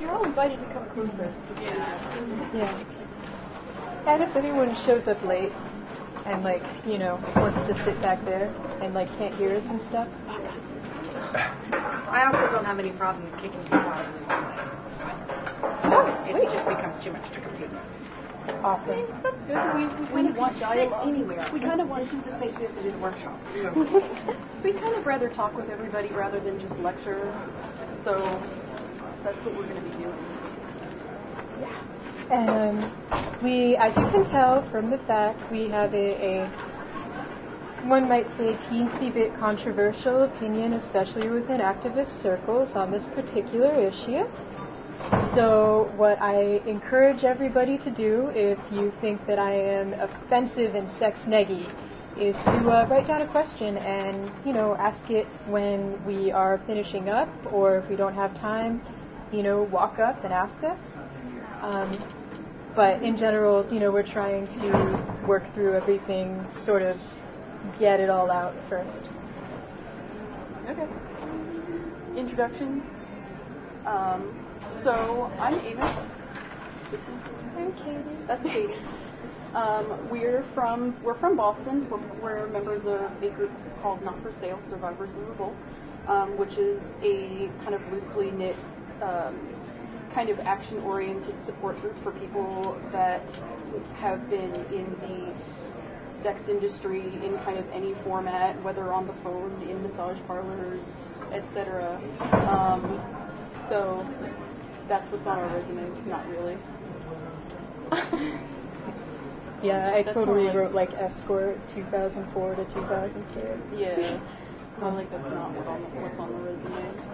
You're all invited to come closer. Yeah. And if anyone shows up late and, like, you know, wants to sit back there and, like, can't hear us and stuff. I also don't have any problem kicking people out. Oh, sweet. It just becomes too much to compete with. Awesome. That's good. We kind of want dialogue. Anywhere. We kind of want. This is the space we have to do the workshop. We kind of rather talk with everybody rather than just lecture. So that's what we're going to be doing. Yeah. And we, as you can tell from the fact, we have a one might say teensy bit controversial opinion, especially within activist circles, on this particular issue. So what I encourage everybody to do, if you think that I am offensive and sex-neggy, is to write down a question and, you know, ask it when we are finishing up, or if we don't have time, you know, walk up and ask us. But in general, you know, we're trying to work through everything, sort of get it all out first. Okay. Introductions. So I'm Amos. I'm Katie. That's Katie. We're from Boston. We're members of a group called Not For Sale, Survivors in Revolt, which is a kind of loosely knit, kind of action-oriented support group for people that have been in the sex industry in kind of any format, whether on the phone, in massage parlors, etc. So that's what's on our resumes, not really. Yeah, I totally wrote like escort 2004 to 2006. Yeah, like that's not what's on the resumes.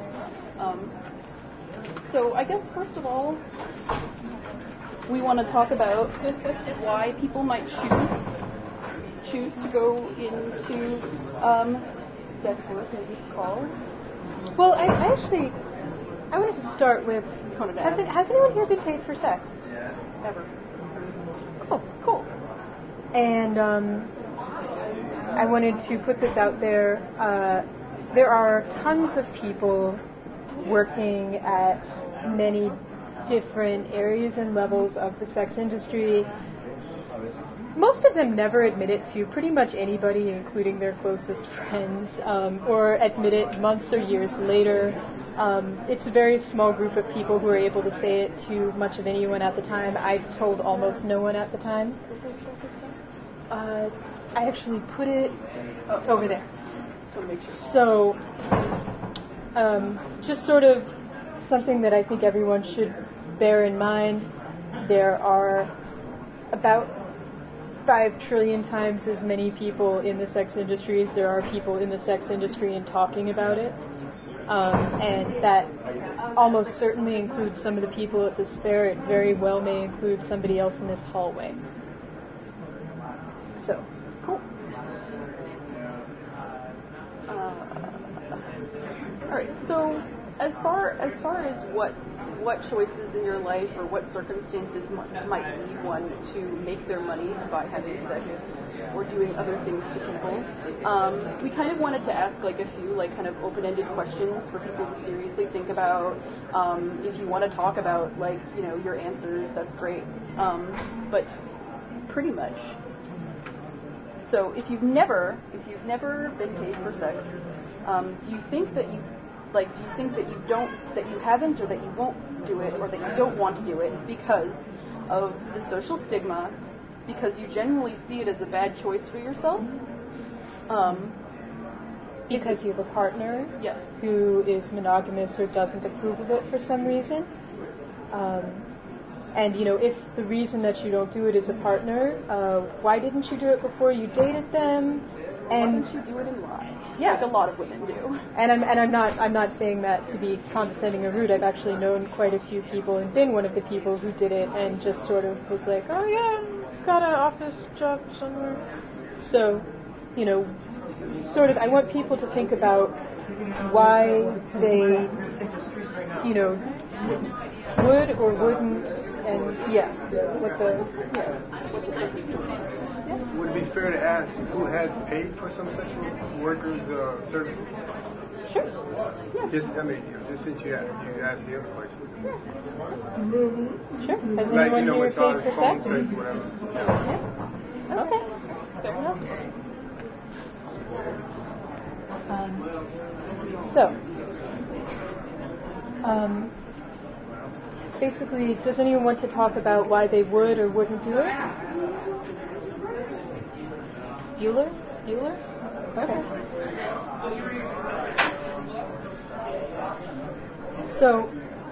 So I guess first of all, we want to talk about why people might choose to go into sex work, as it's called. Well, I wanted to start with, has anyone here been paid for sex? Ever. Cool. And I wanted to put this out there. There are tons of people working at many different areas and levels of the sex industry. Most of them never admit it to pretty much anybody, including their closest friends, or admit it months or years later. It's a very small group of people who are able to say it to much of anyone at the time. I told almost no one at the time. I actually put it over there. So, just sort of something that I think everyone should bear in mind. There are about 5 trillion times as many people in the sex industry as there are people in the sex industry and talking about it. And that almost certainly includes some of the people at this fair. It very well may include somebody else in this hallway. So, cool. All right. So, as far as what choices in your life or what circumstances might lead one to make their money by having sex or doing other things to people, we kind of wanted to ask like a few like kind of open-ended questions for people to seriously think about. If you want to talk about like, you know, your answers, that's great. But pretty much. So if you've never been paid for sex, do you think that you haven't, or that you won't do it, or that you don't want to do it because of the social stigma, because you genuinely see it as a bad choice for yourself? Because you have a partner who is monogamous or doesn't approve of it for some reason. And, you know, if the reason that you don't do it is a partner, why didn't you do it before you dated them? And why don't you do it and lie? Yeah, like a lot of women do. And I'm not saying that to be condescending or rude. I've actually known quite a few people and been one of the people who did it and just sort of was like, oh yeah, got an office job somewhere. So, you know, sort of, I want people to think about why they, you know, would or wouldn't, and what the circumstances. Would it be fair to ask who has paid for some sexual workers' services? Sure. Yeah. Just, I mean, just since you asked the other question. Sure. Has Like, anyone here when paid Sarah's for phone sex? says whatever. Yeah. Okay. Fair enough. Basically, does anyone want to talk about why they would or wouldn't do it? Bueller? Okay. So,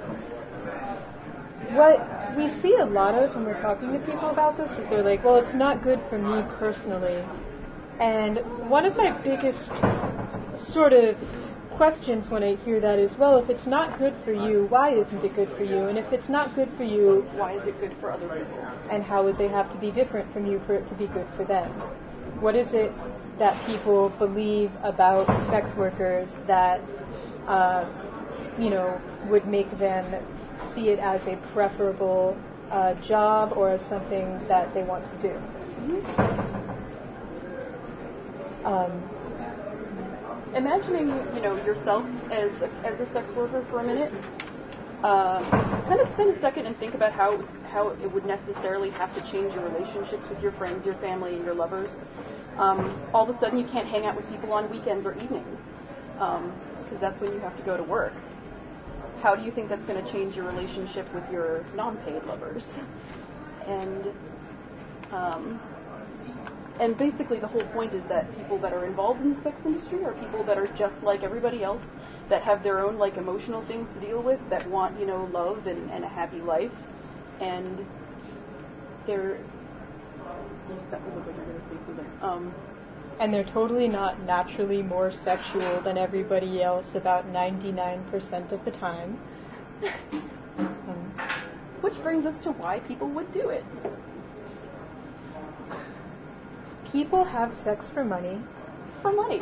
what we see a lot of when we're talking to people about this is they're like, well, it's not good for me personally. And one of my biggest sort of questions when I hear that is, well, if it's not good for you, why isn't it good for you? And if it's not good for you, Why is it good for other people? and how would they have to be different from you for it to be good for them? What is it that people believe about sex workers that, would make them see it as a preferable job or as something that they want to do? Imagining, yourself as a sex worker for a minute. Kind of spend a second and think about how it would necessarily have to change your relationships with your friends, your family, and your lovers. All of a sudden, you can't hang out with people on weekends or evenings because that's when you have to go to work. How do you think that's going to change your relationship with your non-paid lovers? And basically the whole point is that people that are involved in the sex industry are people that are just like everybody else, that have their own emotional things to deal with, that want, love and a happy life. And they're... You set me look like you're going to say something. And they're totally not naturally more sexual than everybody else about 99% of the time. Which brings us to why people would do it. People have sex for money. For money.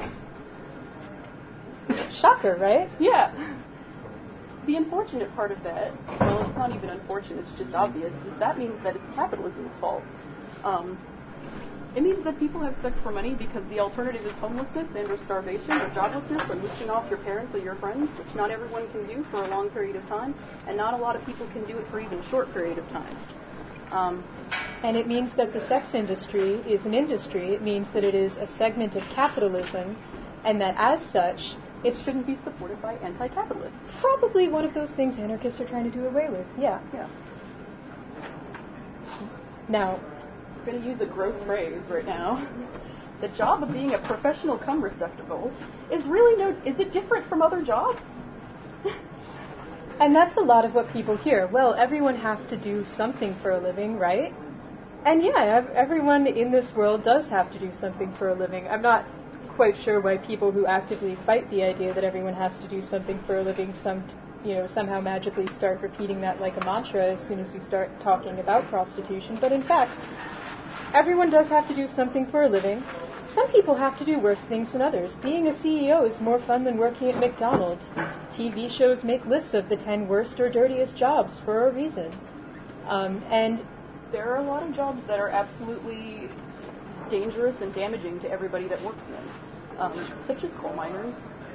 Shocker, right? Yeah. The unfortunate part of that, well, it's not even unfortunate, it's just obvious, is that means that it's capitalism's fault. It means that people have sex for money because the alternative is homelessness and or starvation or joblessness or leeching off your parents or your friends, which not everyone can do for a long period of time, and not a lot of people can do it for even a short period of time. And it means that the sex industry is an industry. It means that it is a segment of capitalism, and that as such, it shouldn't be supported by anti-capitalists. Probably one of those things anarchists are trying to do away with. Yeah. Now, I'm going to use a gross phrase right now. The job of being a professional cum receptacle is it different from other jobs? And that's a lot of what people hear. Well, everyone has to do something for a living, right? And yeah, everyone in this world does have to do something for a living. I'm not quite sure why people who actively fight the idea that everyone has to do something for a living somehow magically start repeating that like a mantra as soon as you start talking about prostitution. But in fact, everyone does have to do something for a living. Some people have to do worse things than others. Being a CEO is more fun than working at McDonald's. TV shows make lists of the 10 worst or dirtiest jobs for a reason. And there are a lot of jobs that are absolutely dangerous and damaging to everybody that works in them, such as coal miners.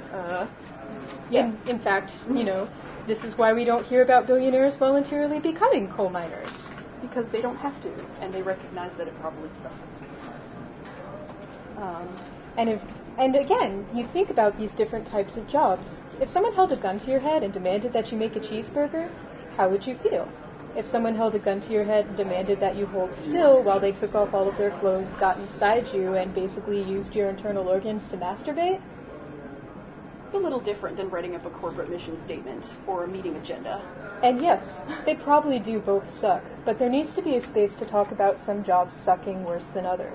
In fact, this is why we don't hear about billionaires voluntarily becoming coal miners. Because they don't have to, and they recognize that it probably sucks. And again, you think about these different types of jobs. If someone held a gun to your head and demanded that you make a cheeseburger, how would you feel? If someone held a gun to your head and demanded that you hold still while they took off all of their clothes, got inside you, and basically used your internal organs to masturbate? It's a little different than writing up a corporate mission statement or a meeting agenda. And yes, they probably do both suck, but there needs to be a space to talk about some jobs sucking worse than others.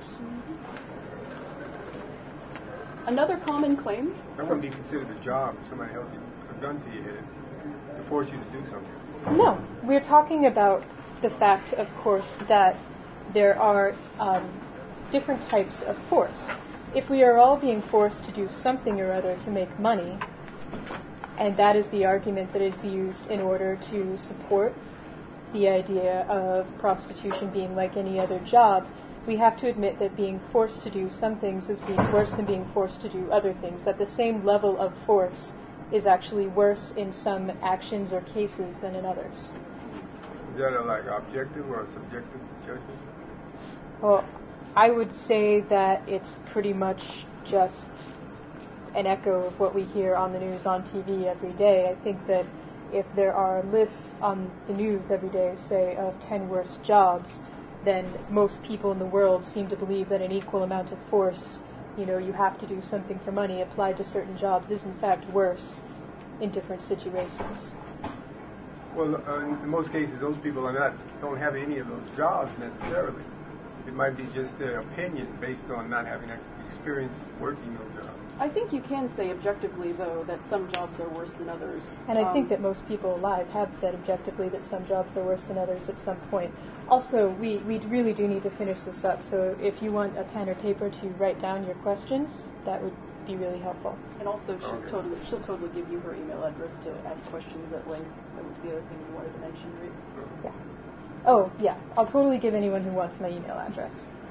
Another common claim... That wouldn't be considered a job if somebody held a gun to your head to force you to do something. No, we're talking about the fact, of course, that there are different types of force. If we are all being forced to do something or other to make money, and that is the argument that is used in order to support the idea of prostitution being like any other job, we have to admit that being forced to do some things is being worse than being forced to do other things, that the same level of force is actually worse in some actions or cases than in others. Is that a objective or a subjective judgment? Well, I would say that it's pretty much just an echo of what we hear on the news on TV every day. I think that if there are lists on the news every day, say, of 10 worst jobs, then most people in the world seem to believe that an equal amount of force, you have to do something for money applied to certain jobs is in fact worse in different situations. Well, in most cases, those people don't have any of those jobs necessarily. It might be just their opinion based on not having experience working those jobs. I think you can say objectively, though, that some jobs are worse than others. And I think that most people alive have said objectively that some jobs are worse than others at some point. Also, we really do need to finish this up, so if you want a pen or paper to write down your questions, that would be really helpful. And also, she'll totally give you her email address to ask questions at length. That was the other thing you wanted to mention, right? Yeah. Oh, yeah. I'll totally give anyone who wants my email address.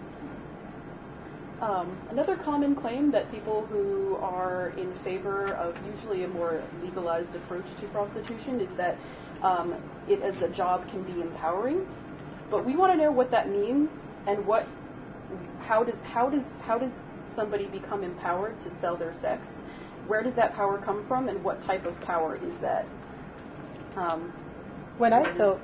Another common claim that people who are in favor of usually a more legalized approach to prostitution is that it as a job can be empowering. But we want to know what that means and how does somebody become empowered to sell their sex? Where does that power come from, and what type of power is that? When I felt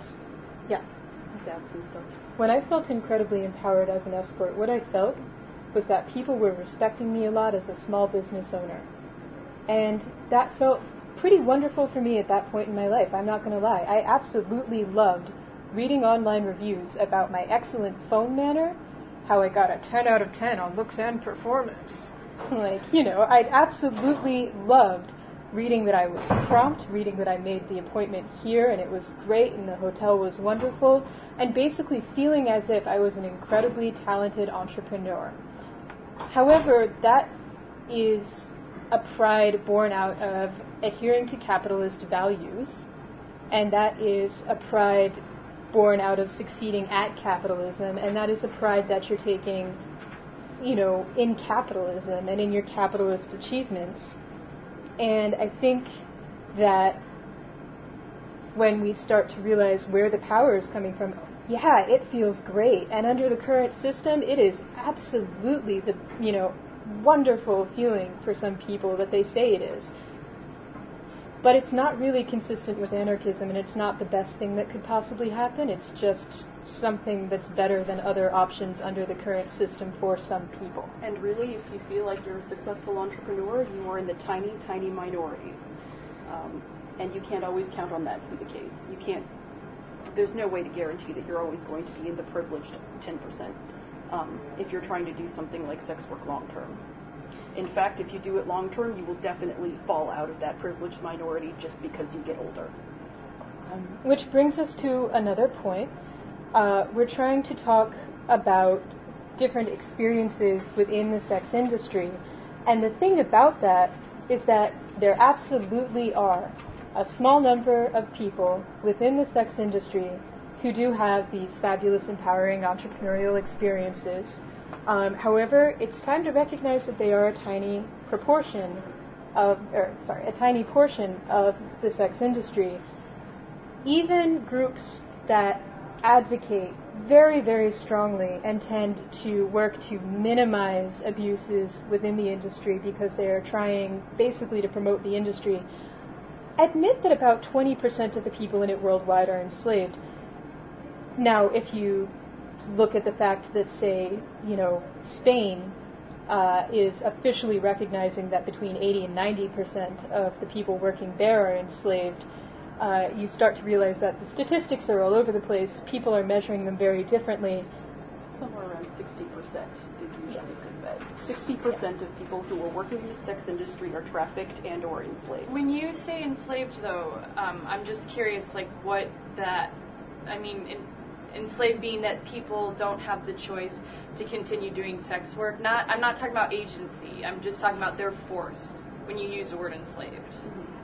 stats and stuff. When I felt incredibly empowered as an escort, what I felt was that people were respecting me a lot as a small business owner. And that felt pretty wonderful for me at that point in my life, I'm not going to lie. I absolutely loved reading online reviews about my excellent phone manner, how I got a 10 out of 10 on looks and performance. I absolutely loved reading that I was prompt, reading that I made the appointment here and it was great and the hotel was wonderful, and basically feeling as if I was an incredibly talented entrepreneur. However, that is a pride born out of adhering to capitalist values, and that is a pride born out of succeeding at capitalism, and that is a pride that you're taking, in capitalism and in your capitalist achievements. And I think that when we start to realize where the power is coming from, yeah, it feels great. And under the current system, it is absolutely the, wonderful feeling for some people that they say it is. But it's not really consistent with anarchism, and it's not the best thing that could possibly happen. It's just something that's better than other options under the current system for some people. And really, if you feel like you're a successful entrepreneur, you are in the tiny, tiny minority. And you can't always count on that to be the case. There's no way to guarantee that you're always going to be in the privileged 10% if you're trying to do something like sex work long term. In fact, if you do it long term, you will definitely fall out of that privileged minority just because you get older. Which brings us to another point. We're trying to talk about different experiences within the sex industry. And the thing about that is that there absolutely are a small number of people within the sex industry who do have these fabulous, empowering entrepreneurial experiences. However, it's time to recognize that they are a tiny portion of the sex industry. Even groups that advocate very, very strongly and tend to work to minimize abuses within the industry because they are trying basically to promote the industry, admit that about 20% of the people in it worldwide are enslaved. Now, if you look at the fact that, say, Spain is officially recognizing that between 80 and 90% of the people working there are enslaved, you start to realize that the statistics are all over the place. People are measuring them very differently. Somewhere around 60% is usually a good bet. 60% of people who are working in the sex industry are trafficked and or enslaved. When you say enslaved, though, I'm just curious, what that, enslaved being that people don't have the choice to continue doing sex work. I'm not talking about agency. I'm just talking about their force when you use the word enslaved. Mm-hmm.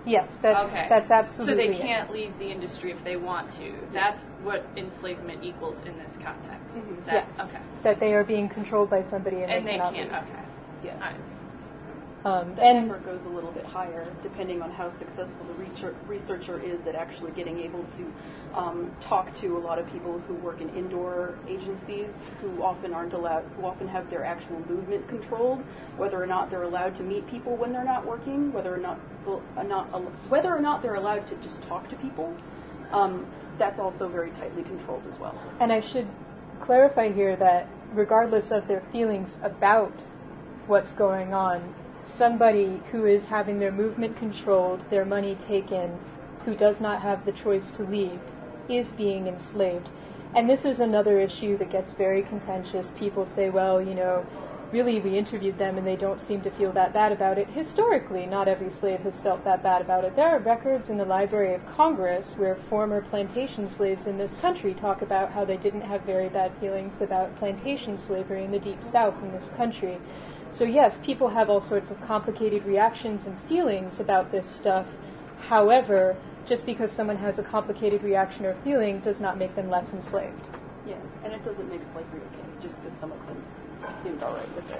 Yes, Okay. that's absolutely So they it. can't leave the industry if they want to. That's what enslavement equals in this context. Yes. Okay. That they are being controlled by somebody and And they they cannot can't. leave. Okay. Yeah. All right. The And number goes a little bit higher depending on how successful the researcher is at actually getting able to talk to a lot of people who work in indoor agencies who often have their actual movement controlled, whether or not they're allowed to meet people when they're not working, whether or not they're allowed to just talk to people. That's also very tightly controlled as well. And I should clarify here that regardless of their feelings about what's going on, somebody who is having their movement controlled, their money taken, who does not have the choice to leave, is being enslaved. And this is another issue that gets very contentious. People say, well, really we interviewed them and they don't seem to feel that bad about it. Historically, not every slave has felt that bad about it. There are records in the Library of Congress where former plantation slaves in this country talk about how they didn't have very bad feelings about plantation slavery in the Deep South in this country. So yes, people have all sorts of complicated reactions and feelings about this stuff. However, just because someone has a complicated reaction or feeling does not make them less enslaved. Yeah, and it doesn't make slavery okay, just because some of them seemed all right with it.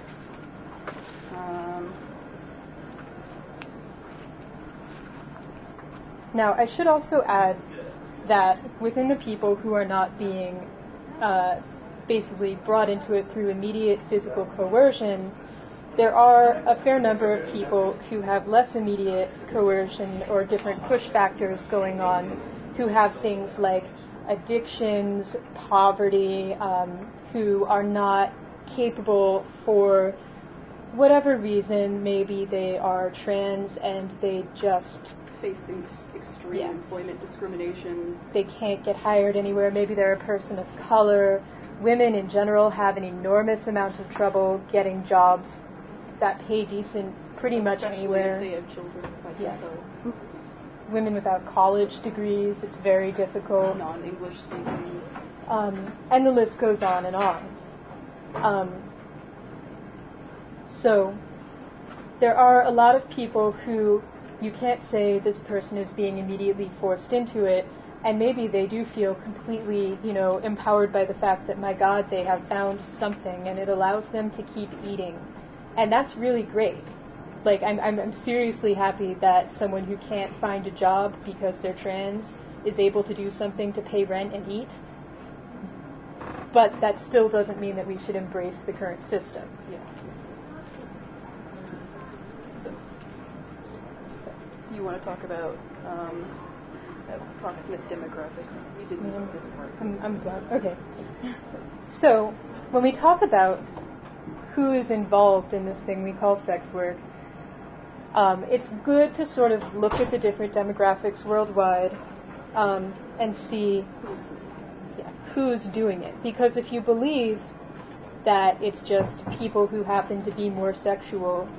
Now, I should also add that within the people who are not being basically brought into it through immediate physical coercion, there are a fair number of people who have less immediate coercion or different push factors going on, who have things like addictions, poverty, who are not capable for whatever reason. Maybe they are trans and they just Facing extreme employment discrimination. They can't get hired anywhere. Maybe they're a person of color. Women in general have an enormous amount of trouble getting jobs that pay decent pretty much anywhere. Especially if they have children by themselves. Women without college degrees, it's very difficult. Non-English speaking. And the list goes on and on. So there are a lot of people who you can't say this person is being immediately forced into it, and maybe they do feel completely, empowered by the fact that, my God, they have found something, and it allows them to keep eating. And that's really great. Like, I'm seriously happy that someone who can't find a job because they're trans is able to do something to pay rent and eat. But that still doesn't mean that we should embrace the current system. Yeah. So you want to talk about approximate demographics? You did this part. I'm glad. Okay. So when we talk about who is involved in this thing we call sex work, it's good to sort of look at the different demographics worldwide and see who's doing it. Because if you believe that it's just people who happen to be more sexual,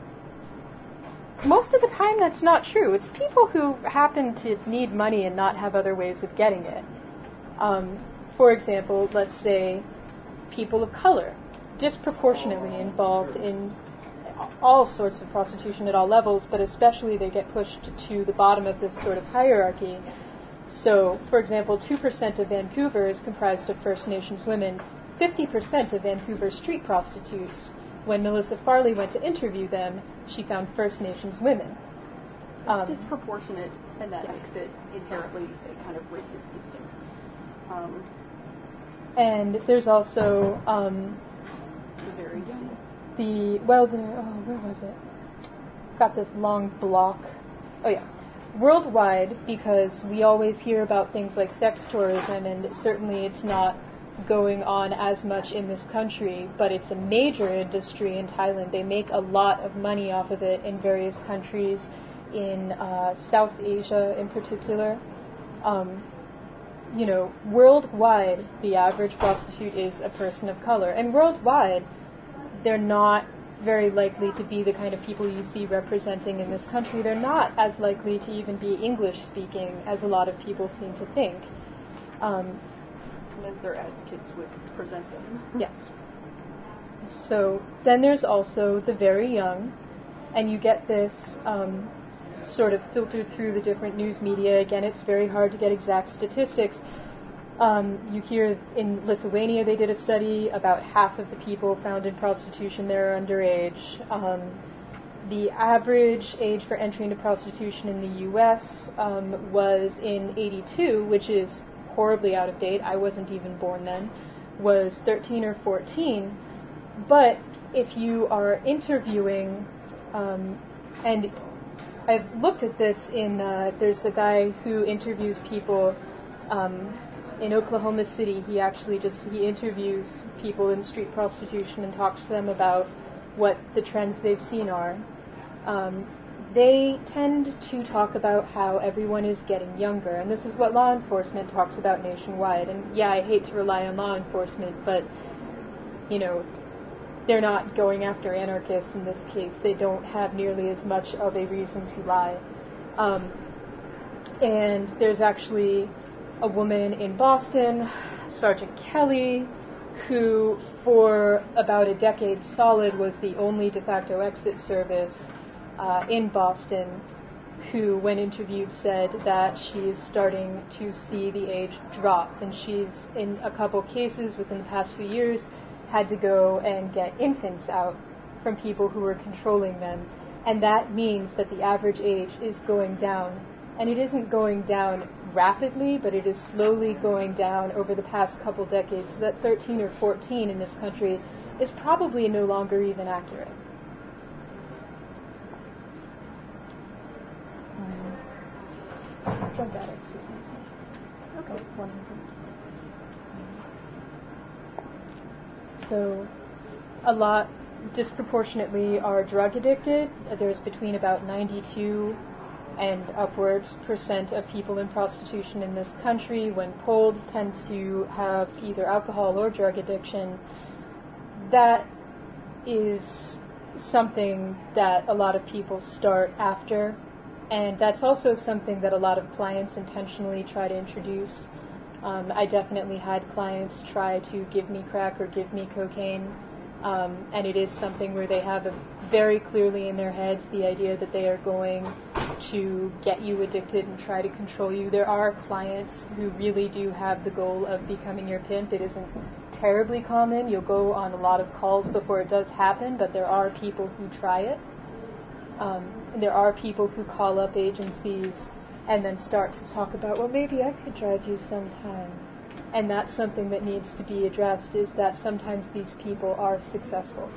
most of the time that's not true. It's people who happen to need money and not have other ways of getting it. For example, let's say people of color, disproportionately involved in all sorts of prostitution at all levels, but especially they get pushed to the bottom of this sort of hierarchy. So, for example, 2% of Vancouver is comprised of First Nations women. 50% of Vancouver street prostitutes, when Melissa Farley went to interview them, she found First Nations women. It's disproportionate, and that makes it inherently a kind of racist system. And there's also where was it? Got this long block. Oh yeah. Worldwide, because we always hear about things like sex tourism, and certainly it's not going on as much in this country, but it's a major industry in Thailand. They make a lot of money off of it in various countries, in South Asia in particular. Worldwide, the average prostitute is a person of color. And worldwide, they're not very likely to be the kind of people you see representing in this country. They're not as likely to even be English-speaking as a lot of people seem to think. As their advocates would present them. Yes. So then there's also the very young, and you get this sort of filtered through the different news media. Again, it's very hard to get exact statistics. You hear in Lithuania they did a study, about half of the people found in prostitution there are underage. The average age for entry into prostitution in the U.S. Was in 82, which is horribly out of date. I wasn't even born then, was 13 or 14. But if you are interviewing, and I've looked at this in, there's a guy who interviews people in Oklahoma City. He interviews people in street prostitution and talks to them about what the trends they've seen are. They tend to talk about how everyone is getting younger, and this is what law enforcement talks about nationwide. And yeah, I hate to rely on law enforcement, but, you know, they're not going after anarchists in this case. They don't have nearly as much of a reason to lie. And there's actually a woman in Boston, Sergeant Kelly, who for about a decade solid was the only de facto exit service in Boston, who, when interviewed, said that she is starting to see the age drop, and she's, in a couple cases within the past few years, had to go and get infants out from people who were controlling them. And that means that the average age is going down. And it isn't going down rapidly, but it is slowly going down over the past couple decades, so that 13 or 14 in this country is probably no longer even accurate. Drug addicts is easy. Okay. 100. So, a lot, disproportionately, are drug addicted. There's between about 92 and upwards % of people in prostitution in this country, when polled, tend to have either alcohol or drug addiction. That is something that a lot of people start after, and that's also something that a lot of clients intentionally try to introduce. I definitely had clients try to give me crack or give me cocaine, and it is something where they have very clearly in their heads the idea that they are going to get you addicted and try to control you. There are clients who really do have the goal of becoming your pimp. It isn't terribly common. You'll go on a lot of calls before it does happen, but there are people who try it. And there are people who call up agencies and then start to talk about, well, maybe I could drive you sometime. And that's something that needs to be addressed, is that sometimes these people are successful.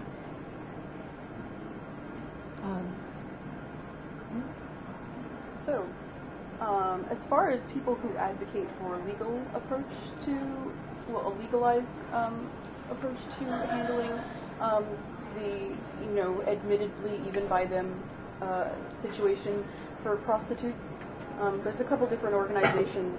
So, as far as people who advocate for a legal approach to, a legalized approach to handling the, admittedly, even by them, situation for prostitutes, there's a couple different organizations.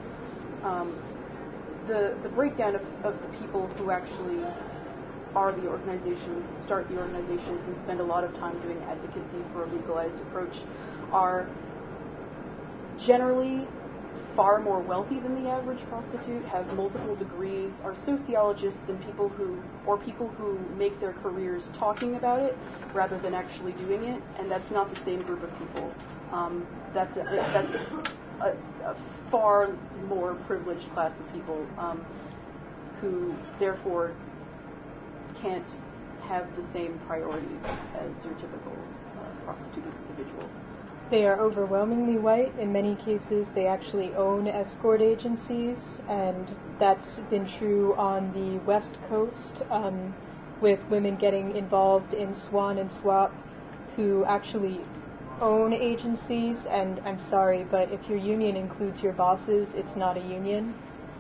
The breakdown of the people who actually are the organizations, start the organizations, and spend a lot of time doing advocacy for a legalized approach are generally far more wealthy than the average prostitute, have multiple degrees, are sociologists and people who make their careers talking about it rather than actually doing it, and that's not the same group of people. That's a far more privileged class of people who therefore can't have the same priorities as your typical prostitute individual. They are overwhelmingly white. In many cases, they actually own escort agencies, and that's been true on the West Coast, with women getting involved in Swan and Swap, who actually own agencies. And I'm sorry, but if your union includes your bosses, it's not a union.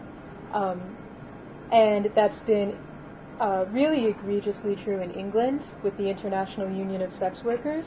And that's been really egregiously true in England with the International Union of Sex Workers,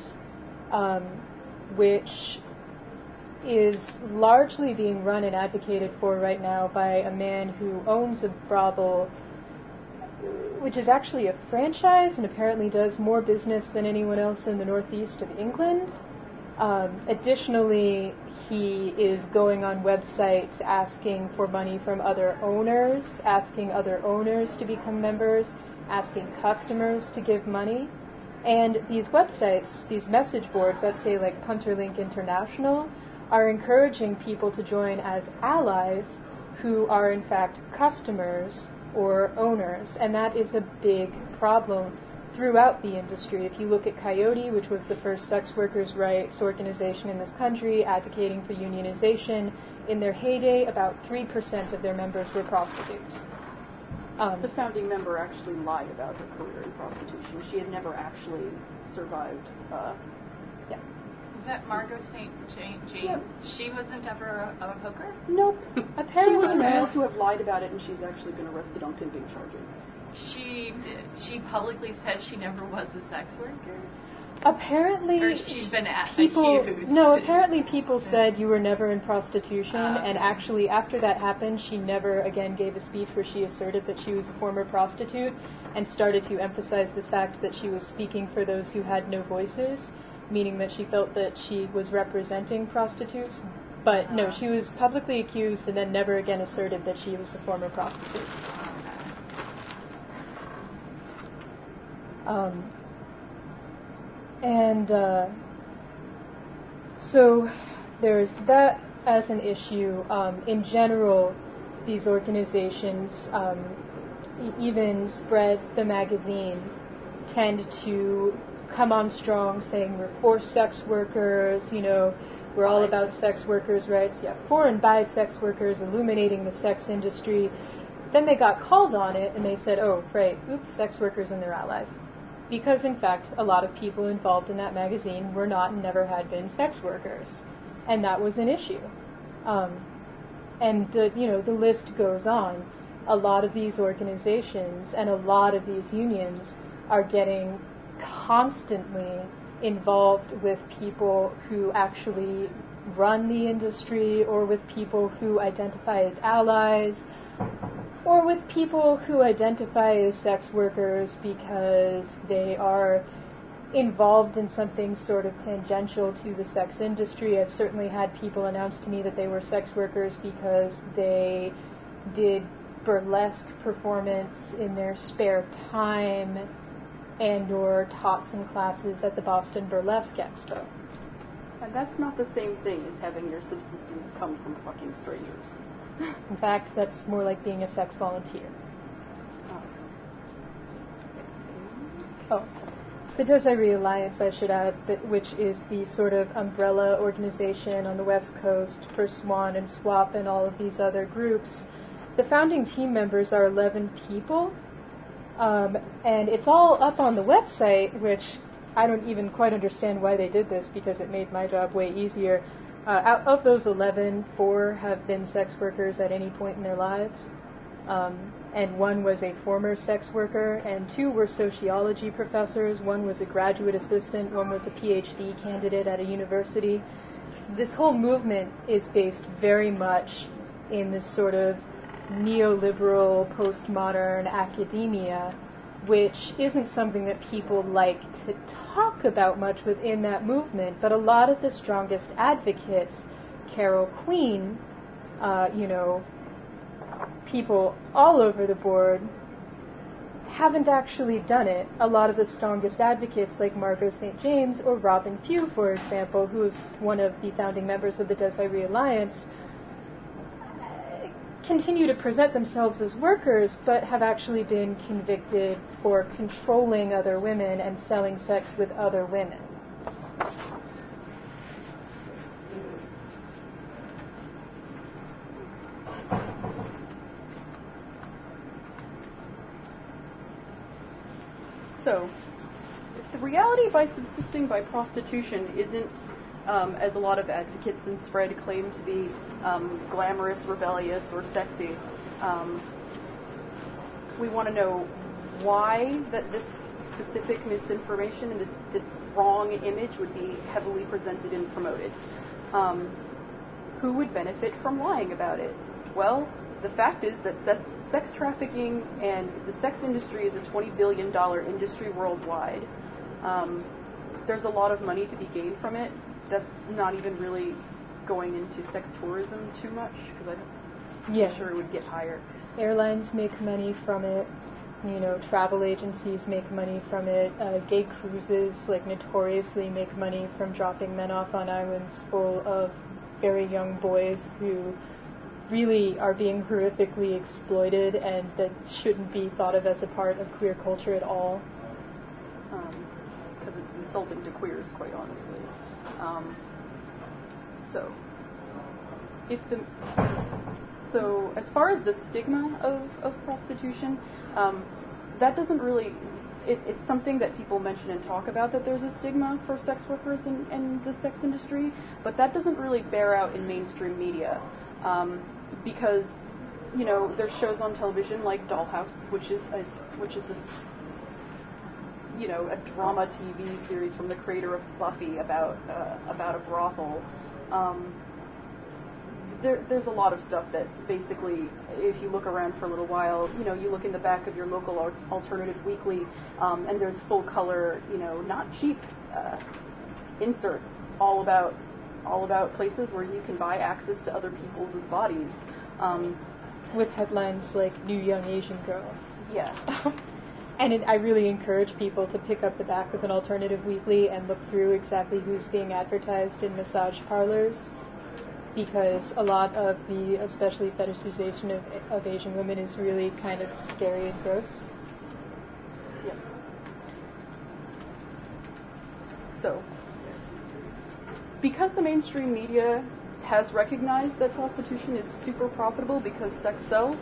which is largely being run and advocated for right now by a man who owns a brothel, which is actually a franchise and apparently does more business than anyone else in the northeast of England. Additionally, he is going on websites asking for money from other owners, asking other owners to become members, asking customers to give money. And these websites, these message boards, let's say like Punterlink International, are encouraging people to join as allies who are in fact customers or owners, and that is a big problem throughout the industry. If you look at Coyote, which was the first sex workers' rights organization in this country advocating for unionization, in their heyday, about 3% of their members were prostitutes. The founding member actually lied about her career in prostitution. She had never actually survived. Yeah. Is that Margot St. James? Yep. She wasn't ever a hooker? Nope. Apparently, She was one of those who have lied about it, and she's actually been arrested on pimping charges. She publicly said she never was a sex worker? apparently, or she's been people. accused. No, apparently people said you were never in prostitution, Okay. and actually after that happened, she never again gave a speech where she asserted that she was a former prostitute, and started to emphasize the fact that she was speaking for those who had no voices, meaning that she felt that she was representing prostitutes. But no, she was publicly accused and then never again asserted that she was a former prostitute. So there's that as an issue. In general, these organizations, even Spread the magazine, tend to come on strong saying we're for sex workers, we're all about sex workers' rights, for and by sex workers, illuminating the sex industry. Then they got called on it and they said, oh, right, oops, sex workers and their allies. Because, in fact, a lot of people involved in that magazine were not and never had been sex workers. And that was an issue. And the list goes on. A lot of these organizations and a lot of these unions are getting constantly involved with people who actually run the industry, or with people who identify as allies, or with people who identify as sex workers because they are involved in something sort of tangential to the sex industry. I've certainly had people announce to me that they were sex workers because they did burlesque performance in their spare time and or taught some classes at the Boston Burlesque Expo. And that's not the same thing as having your subsistence come from fucking strangers. In fact, that's more like being a sex volunteer. The Desiree Alliance, I should add, which is the sort of umbrella organization on the West Coast for SWAN and SWAP and all of these other groups. The founding team members are 11 people, and it's all up on the website, which I don't even quite understand why they did this, because it made my job way easier. Out of those 11, 4 have been sex workers at any point in their lives, and 1 was a former sex worker, and 2 were sociology professors. 1 was a graduate assistant, 1 was a PhD candidate at a university. This whole movement is based very much in this sort of neoliberal, postmodern academia, which isn't something that people like to talk about much within that movement, but a lot of the strongest advocates, Carol Queen, people all over the board, haven't actually done it. A lot of the strongest advocates, like Margot St. James or Robin Pugh, for example, who is one of the founding members of the Desiree Alliance, continue to present themselves as workers, but have actually been convicted for controlling other women and selling sex with other women. So, if the reality by subsisting by prostitution isn't, as a lot of advocates and Spread claim to be, glamorous, rebellious, or sexy, we want to know why that this specific misinformation and this wrong image would be heavily presented and promoted. Who would benefit from lying about it? Well, the fact is that sex trafficking and the sex industry is a $20 billion industry worldwide. There's a lot of money to be gained from it. That's not even really going into sex tourism too much, because I'm sure it would get higher. Airlines make money from it. travel agencies make money from it. Gay cruises, like, notoriously make money from dropping men off on islands full of very young boys who really are being horrifically exploited and that shouldn't be thought of as a part of queer culture at all. Because it's insulting to queers, quite honestly. So as far as the stigma of prostitution, that doesn't really, it's something that people mention and talk about, that there's a stigma for sex workers in the sex industry, but that doesn't really bear out in mainstream media, because, there's shows on television like Dollhouse, which is a drama TV series from the creator of Buffy about a brothel. There's a lot of stuff that basically, if you look around for a little while, you look in the back of your local alternative weekly, and there's full color, not cheap inserts all about places where you can buy access to other people's bodies. With headlines like "New Young Asian Girl." Yeah. And I really encourage people to pick up the back of an alternative weekly and look through exactly who's being advertised in massage parlors, because a lot of the, especially fetishization of Asian women, is really kind of scary and gross. Yeah. So, because the mainstream media has recognized that prostitution is super profitable because sex sells,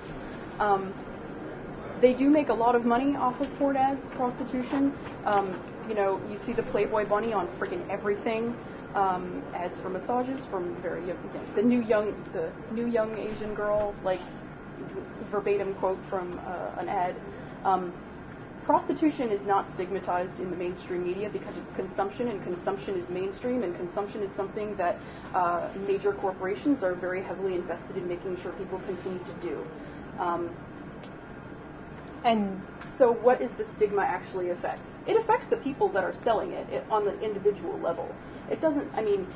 they do make a lot of money off of porn ads, prostitution. You see the Playboy Bunny on friggin' everything. Ads for massages from the new young Asian girl, like verbatim quote from an ad. Prostitution is not stigmatized in the mainstream media because it's consumption, and consumption is mainstream, and consumption is something that major corporations are very heavily invested in making sure people continue to do. And so what does the stigma actually affect? It affects the people that are selling it on the individual level. It doesn't,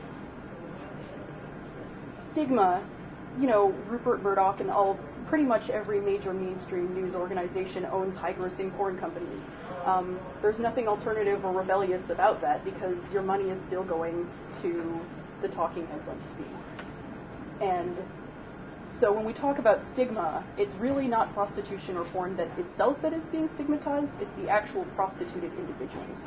stigma, Rupert Murdoch and pretty much every major mainstream news organization owns high-grossing porn companies. There's nothing alternative or rebellious about that because your money is still going to the talking heads on TV. And so when we talk about stigma, it's really not prostitution or porn that itself that is being stigmatized, it's the actual prostituted individuals.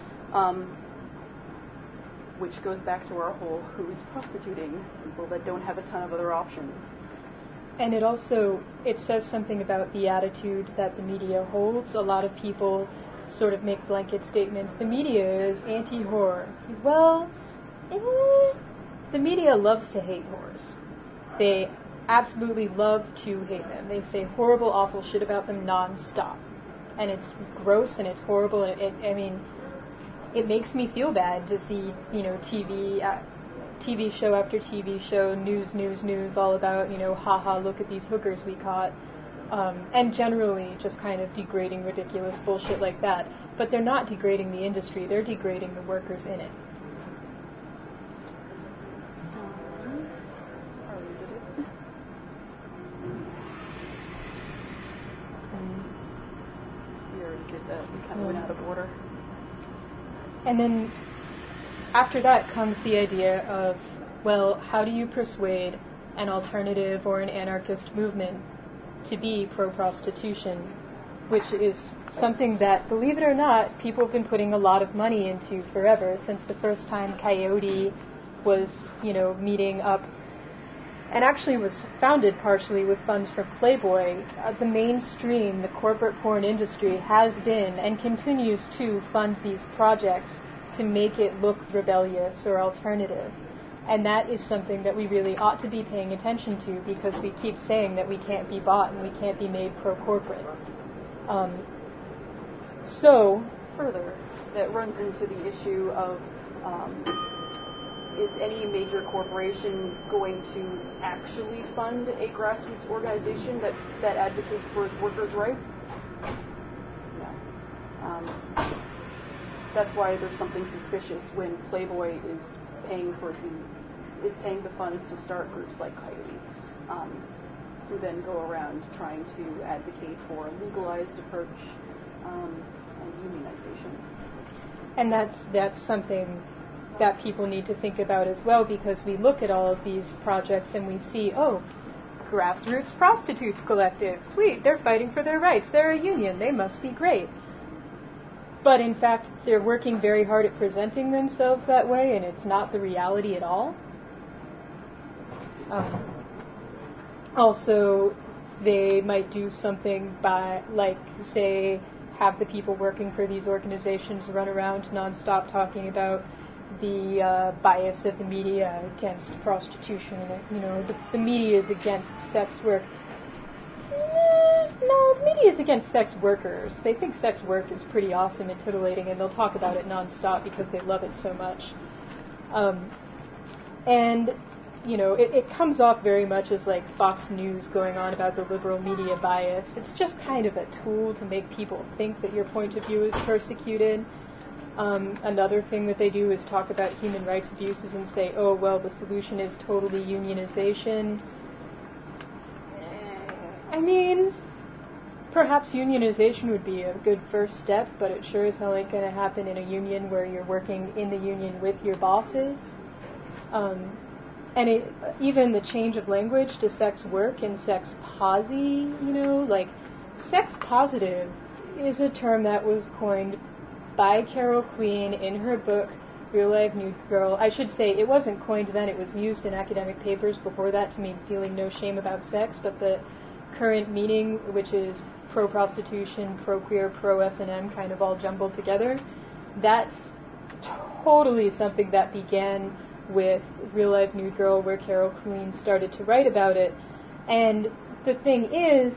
Which goes back to our whole who's prostituting people that don't have a ton of other options. And it says something about the attitude that the media holds. A lot of people sort of make blanket statements. The media is anti-horror. Well, the media loves to hate whores. They absolutely love to hate them. They say horrible, awful shit about them non-stop. And it's gross and it's horrible. And it makes me feel bad to see, TV show after TV show, news, all about, haha, look at these hookers we caught. And generally just kind of degrading ridiculous bullshit like that. But they're not degrading the industry, they're degrading the workers in it. We already did that, we kind of went out of order. And then after that comes the idea of, well, how do you persuade an alternative or an anarchist movement to be pro-prostitution, which is something that, believe it or not, people have been putting a lot of money into forever, since the first time Coyote was, meeting up, and actually was founded partially with funds from Playboy. The mainstream, the corporate porn industry, has been and continues to fund these projects to make it look rebellious or alternative. And that is something that we really ought to be paying attention to, because we keep saying that we can't be bought and we can't be made pro-corporate. So, further, that runs into the issue of, is any major corporation going to actually fund a grassroots organization that advocates for its workers' rights? No. That's why there's something suspicious when Playboy is paying the funds to start groups like Coyote. who then go around trying to advocate for a legalized approach and unionization. And that's something that people need to think about as well, because we look at all of these projects and we see, oh, grassroots prostitutes collective, sweet, they're fighting for their rights, they're a union, they must be great. But in fact, they're working very hard at presenting themselves that way, and it's not the reality at all. Also, they might do something by, like, say, have the people working for these organizations run around nonstop talking about the bias of the media against prostitution. You know, the media is against sex work. No, the media is against sex workers. They think sex work is pretty awesome and titillating, and they'll talk about it nonstop because they love it so much. And, you know, it comes off very much as like Fox News going on about the liberal media bias. It's just kind of a tool to make people think that your point of view is persecuted. Another thing that they do is talk about human rights abuses and say, oh, well, the solution is totally unionization. I mean, perhaps unionization would be a good first step, but it sure as hell ain't going to happen in a union where you're working in the union with your bosses. And even the change of language to sex work and sex posi, you know, like, sex positive is a term that was coined by Carol Queen in her book, Real Life Nude Girl. I should say it wasn't coined then, it was used in academic papers before that to mean feeling no shame about sex, but the current meaning, which is pro-prostitution, pro-queer, pro-S&M, kind of all jumbled together, that's totally something that began with Real Life Nude Girl, where Carol Queen started to write about it. And the thing is,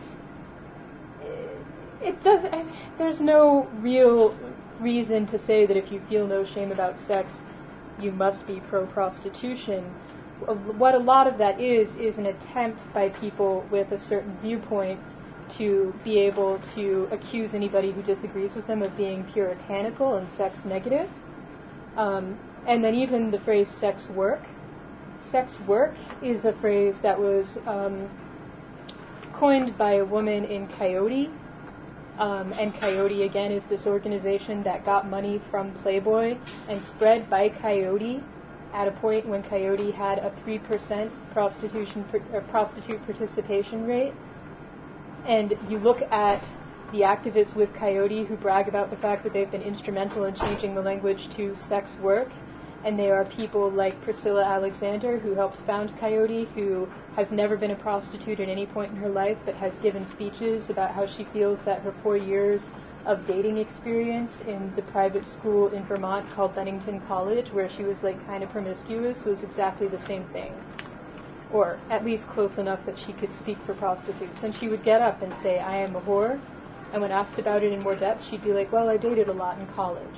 there's no real reason to say that if you feel no shame about sex, you must be pro-prostitution. What a lot of that is an attempt by people with a certain viewpoint to be able to accuse anybody who disagrees with them of being puritanical and sex negative. And then even the phrase sex work. Sex work is a phrase that was coined by a woman in Coyote. And Coyote, again, is this organization that got money from Playboy and spread by Coyote at a point when Coyote had a 3% prostitute participation rate. And you look at the activists with Coyote who brag about the fact that they've been instrumental in changing the language to sex work, and they are people like Priscilla Alexander, who helped found Coyote, who has never been a prostitute at any point in her life, but has given speeches about how she feels that her 4 years of dating experience in the private school in Vermont called Bennington College, where she was like kind of promiscuous, was exactly the same thing. Or at least close enough that she could speak for prostitutes. And she would get up and say, I am a whore. And when asked about it in more depth, she'd be like, well, I dated a lot in college.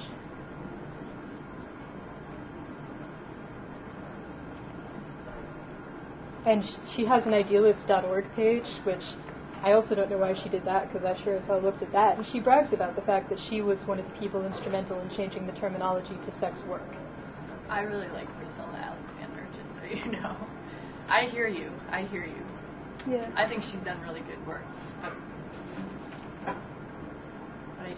And she has an idealist.org page, which I also don't know why she did that, because I sure as hell looked at that. And she brags about the fact that she was one of the people instrumental in changing the terminology to sex work. I really like Priscilla Alexander, just so you know. I hear you. Yeah. I think she's done really good work. But I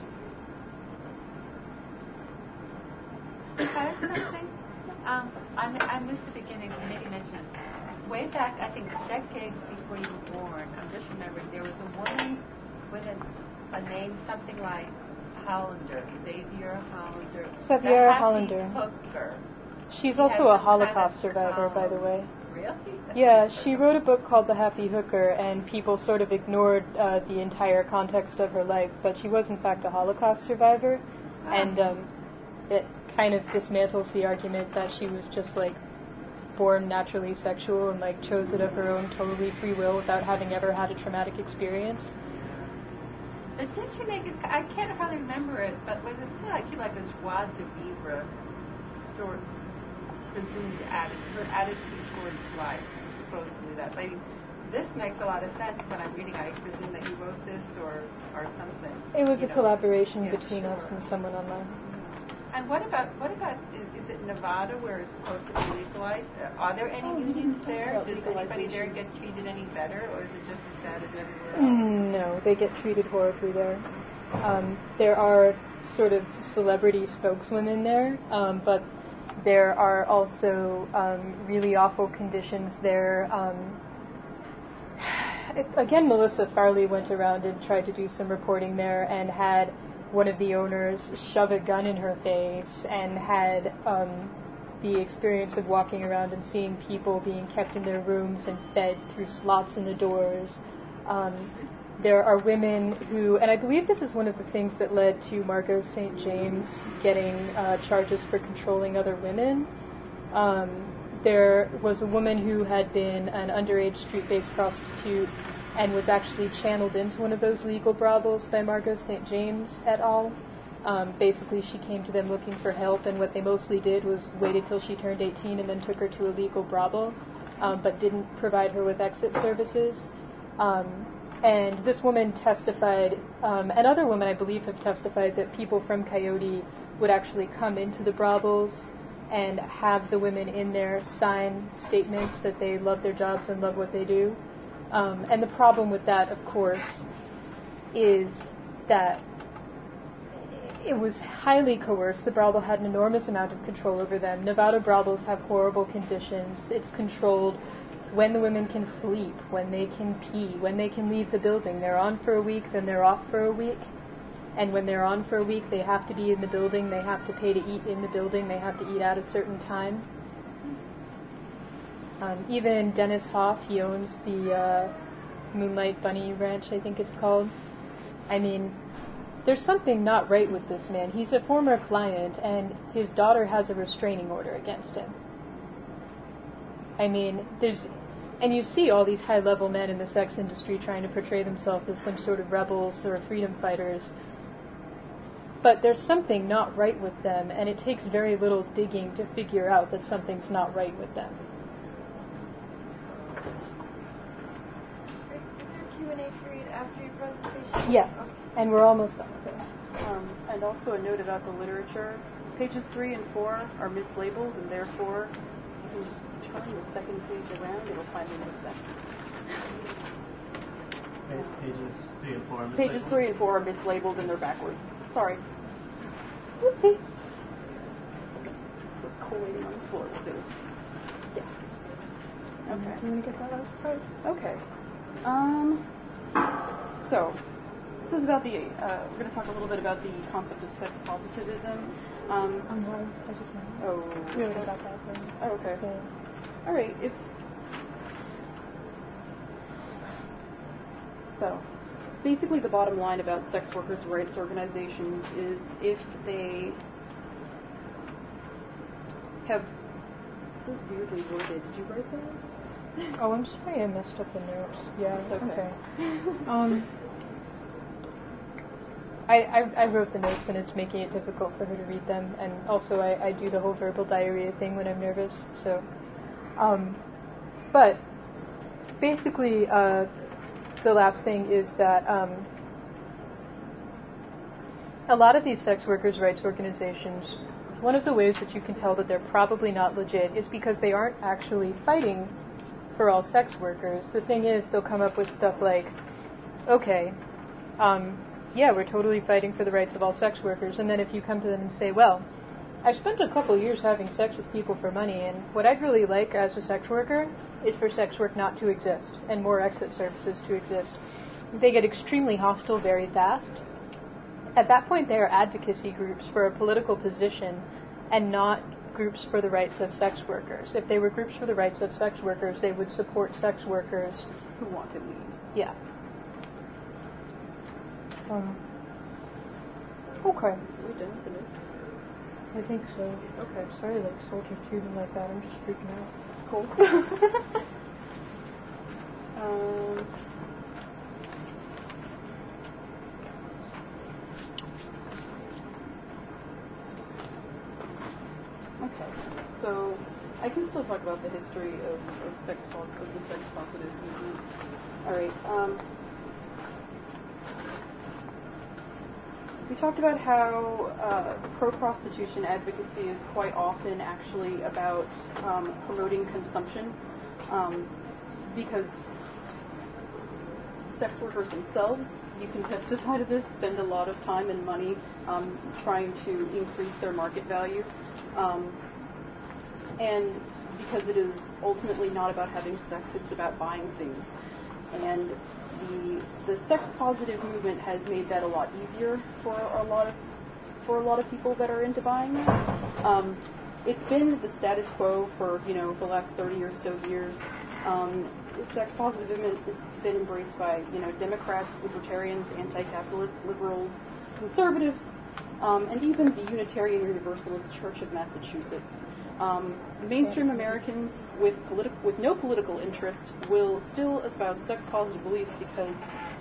do. I was something. I missed the beginning, so maybe mention it. Way back, I think decades before you were born, I'm just remembering there was a woman with a name something like Hollander, Xavier Hollander. Xavier Hollander. Hooker. She's also a Holocaust survivor, by the way. Really? Yeah, she wrote a book called The Happy Hooker, and people sort of ignored the entire context of her life, but she was in fact a Holocaust survivor, and it kind of dismantles the argument that she was just like born naturally sexual and like chose it of her own totally free will without having ever had a traumatic experience. But didn't she make it, I can't hardly remember it, but was it something like she like a joie de vivre sort of presumed attitude, her attitude towards life, supposedly that lady. This makes a lot of sense when I'm reading. I presume that you wrote this or something. It was a collaboration between us and someone online. And what about is it Nevada where it's supposed to be legalized? Are there any unions there? Does anybody there get treated any better, or is it just as bad as everywhere else? No, they get treated horribly there. There are sort of celebrity spokeswomen there, but there are also really awful conditions there. Again, Melissa Farley went around and tried to do some reporting there and had one of the owners shove a gun in her face and had the experience of walking around and seeing people being kept in their rooms and fed through slots in the doors. There are women who, and I believe this is one of the things that led to Margot St. James getting charges for controlling other women. There was a woman who had been an underage street-based prostitute and was actually channeled into one of those legal brothels by Margot St. James et al. Basically, she came to them looking for help, and what they mostly did was waited till she turned 18 and then took her to a legal brothel, but didn't provide her with exit services. And this woman testified, and other women, I believe, have testified that people from Coyote would actually come into the brothels and have the women in there sign statements that they love their jobs and love what they do. And the problem with that, of course, is that it was highly coerced. The brothel had an enormous amount of control over them. Nevada brothels have horrible conditions. It's controlled when the women can sleep, when they can pee, when they can leave the building. They're on for a week, then they're off for a week. And when they're on for a week, they have to be in the building. They have to pay to eat in the building. They have to eat at a certain time. Even Dennis Hoff, he owns the Moonlight Bunny Ranch, I think it's called. I mean, there's something not right with this man. He's a former client, and his daughter has a restraining order against him. I mean, and you see all these high-level men in the sex industry trying to portray themselves as some sort of rebels or freedom fighters. But there's something not right with them, and it takes very little digging to figure out that something's not right with them. Is there a Q&A period after your presentation? Yes, and we're almost done with it. And also a note about the literature. Pages 3 and 4 are mislabeled, and therefore you can just turn the second page around. It'll finally make sense. Pages 3 and 4 are mislabeled? Pages 3 and 4 are mislabeled, and they're backwards. Sorry. Oopsie. That's what collating on the floor will do. Yes. Okay. Do you want to get that last part? Okay. So, this is about the, we're going to talk a little bit about the concept of sex positivism. I just want to. Oh. We already got that for you. Oh, okay. So. All right. So, basically the bottom line about sex workers' rights organizations is if they have... This is weirdly worded. Did you write that? Oh, I'm sorry I messed up the notes. Yeah, It's okay. I wrote the notes and it's making it difficult for her to read them, and also I do the whole verbal diarrhea thing when I'm nervous, so but basically the last thing is that a lot of these sex workers' rights organizations, one of the ways that you can tell that they're probably not legit is because they aren't actually fighting for all sex workers. The thing is, they'll come up with stuff like, okay, yeah, we're totally fighting for the rights of all sex workers, and then if you come to them and say, well, I spent a couple years having sex with people for money, and what I'd really like as a sex worker is for sex work not to exist, and more exit services to exist. They get extremely hostile very fast. At that point, they are advocacy groups for a political position, and not groups for the rights of sex workers. If they were groups for the rights of sex workers, they would support sex workers Who want to leave. Yeah. Okay. Are we done with the notes? I think so. Okay. Sorry, like, soldiers treat me like that. I'm just freaking out. That's cool. Okay, so I can still talk about the history of the sex positive movement. All right. we talked about how pro-prostitution advocacy is quite often actually about promoting consumption, because sex workers themselves, you can testify to this, spend a lot of time and money trying to increase their market value. And because it is ultimately not about having sex, it's about buying things. And the sex positive movement has made that a lot easier for a lot of people that are into buying it. It's been the status quo for the last 30 or so years. Sex positivism has been embraced by Democrats, libertarians, anti-capitalists, liberals, conservatives, and even the Unitarian Universalist Church of Massachusetts. Mainstream Americans with no political interest will still espouse sex-positive beliefs because,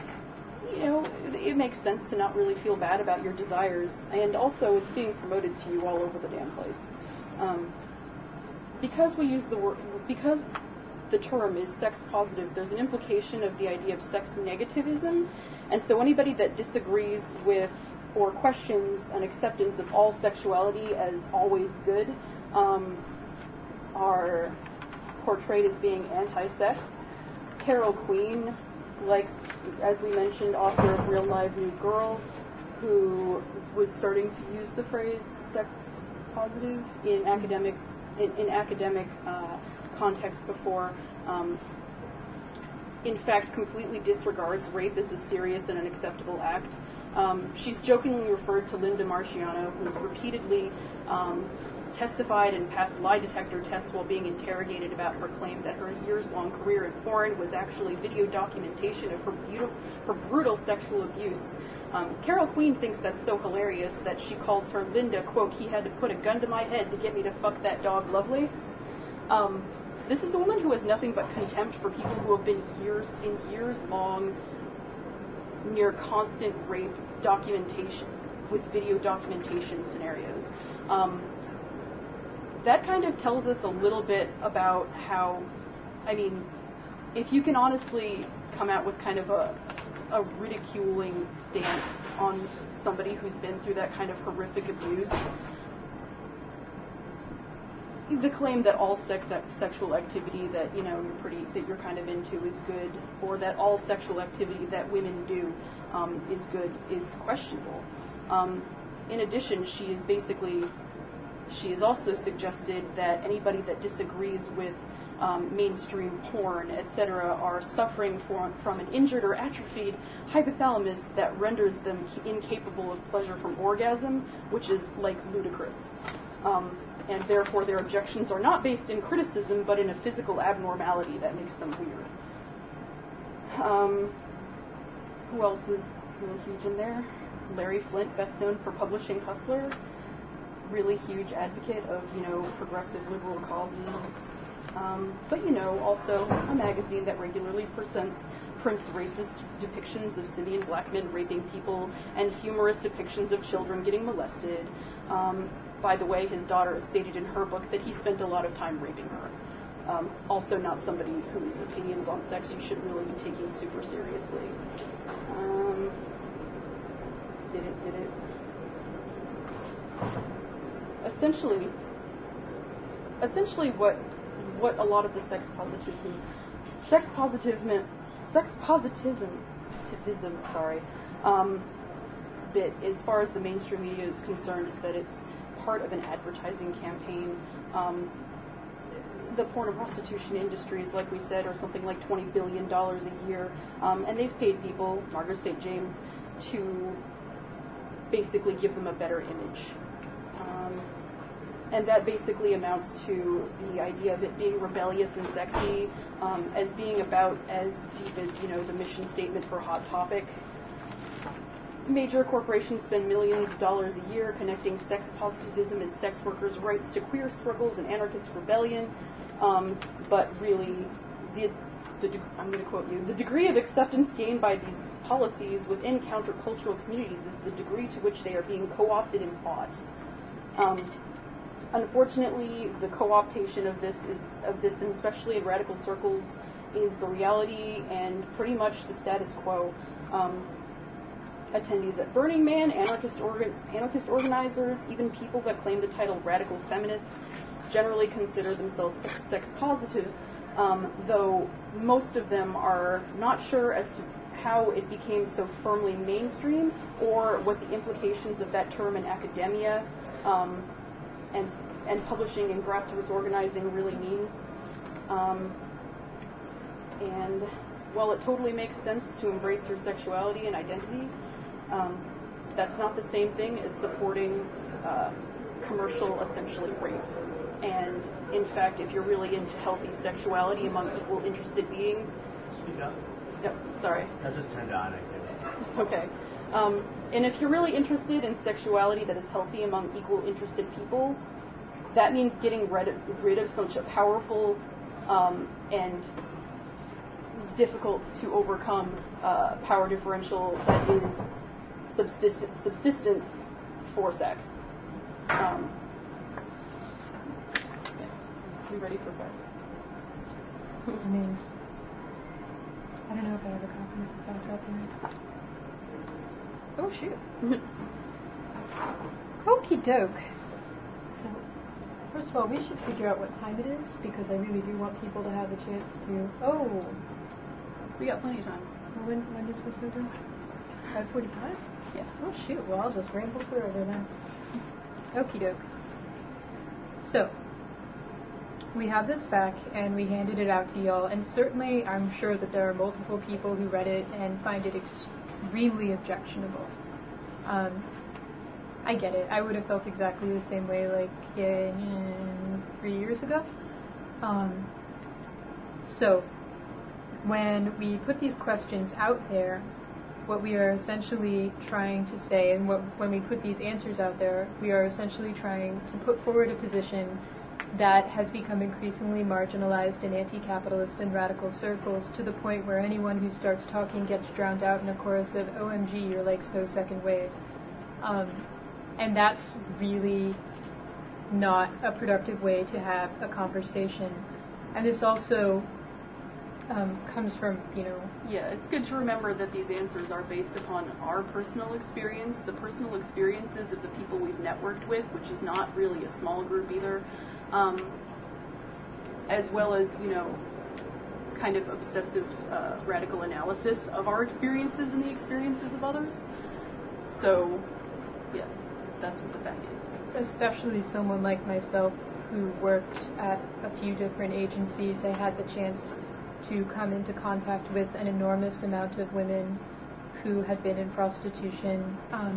it makes sense to not really feel bad about your desires, and also it's being promoted to you all over the damn place. Because we use the word, because the term is sex-positive, there's an implication of the idea of sex negativism, and so anybody that disagrees with or questions an acceptance of all sexuality as always good are portrayed as being anti-sex. Carol Queen, as we mentioned, author of Real Live New Girl, who was starting to use the phrase sex positive in academic context before, in fact completely disregards rape as a serious and unacceptable act. She's jokingly referred to Linda Marciano, who's repeatedly testified and passed lie detector tests while being interrogated about her claim that her years-long career in porn was actually video documentation of her brutal sexual abuse. Carol Queen thinks that's so hilarious that she calls her Linda, quote, "He had to put a gun to my head to get me to fuck that dog Lovelace." This is a woman who has nothing but contempt for people who have been years-long near constant rape documentation with video documentation scenarios. That kind of tells us a little bit about how, if you can honestly come out with kind of a ridiculing stance on somebody who's been through that kind of horrific abuse, the claim that all sexual activity that you're kind of into is good, or that all sexual activity that women do is good, is questionable. In addition, she has also suggested that anybody that disagrees with mainstream porn, etc., are suffering from an injured or atrophied hypothalamus that renders them incapable of pleasure from orgasm, which is ludicrous. And therefore their objections are not based in criticism, but in a physical abnormality that makes them weird. Who else is really huge in there? Larry Flint, best known for publishing Hustler, really huge advocate of, progressive liberal causes. But, also a magazine that regularly prints racist depictions of Simeon black men raping people and humorous depictions of children getting molested. By the way, his daughter has stated in her book that he spent a lot of time raping her. Also not somebody whose opinions on sex you should really be taking super seriously. Did it? Essentially what a lot of the sex positivism, bit as far as the mainstream media is concerned is that it's part of an advertising campaign. The porn and prostitution industries, like we said, are something like $20 billion a year, and they've paid people, Margaret St. James, to basically give them a better image. And that basically amounts to the idea of it being rebellious and sexy, as being about as deep as, the mission statement for Hot Topic. Major corporations spend millions of dollars a year connecting sex positivism and sex workers' rights to queer struggles and anarchist rebellion, but really, I'm going to quote you, the degree of acceptance gained by these policies within countercultural communities is the degree to which they are being co-opted and bought. Unfortunately, the co-optation of this, and especially in radical circles, is the reality and pretty much the status quo. attendees at Burning Man, anarchist organizers, even people that claim the title radical feminist generally consider themselves sex positive, though most of them are not sure as to how it became so firmly mainstream or what the implications of that term in academia and publishing and grassroots organizing really means. And while it totally makes sense to embrace your sexuality and identity, that's not the same thing as supporting commercial, essentially, rape. And in fact, if you're really into healthy sexuality among equal interested beings... Speak up. Yep, sorry. I just turned on, I think. It's okay. And if you're really interested in sexuality that is healthy among equal interested people, that means getting rid of such a powerful and difficult to overcome power differential that is subsistence for sex. You ready for that? I mean, I don't know if I have a copy of the thoughts up here. Oh, shoot. Okie doke. So, first of all, we should figure out what time it is, because I really do want people to have a chance to... Oh! We got plenty of time. When is this over? 5:45? Yeah. Oh, shoot. Well, I'll just ramble forever then. Okie doke. So, we have this back, and we handed it out to y'all, and certainly I'm sure that there are multiple people who read it and find it extremely objectionable. I get it. I would have felt exactly the same way, like, 3 years ago. So, when we put these questions out there, what we are essentially trying to say, and when we put these answers out there, we are essentially trying to put forward a position that has become increasingly marginalized in anti-capitalist and radical circles, to the point where anyone who starts talking gets drowned out in a chorus of OMG, you're like so second wave. And that's really not a productive way to have a conversation. And this also comes from, Yeah, it's good to remember that these answers are based upon our personal experience, the personal experiences of the people we've networked with, which is not really a small group either, as well as, kind of obsessive radical analysis of our experiences and the experiences of others. So, yes, that's what the fact is. Especially someone like myself who worked at a few different agencies, I had the chance to come into contact with an enormous amount of women who had been in prostitution,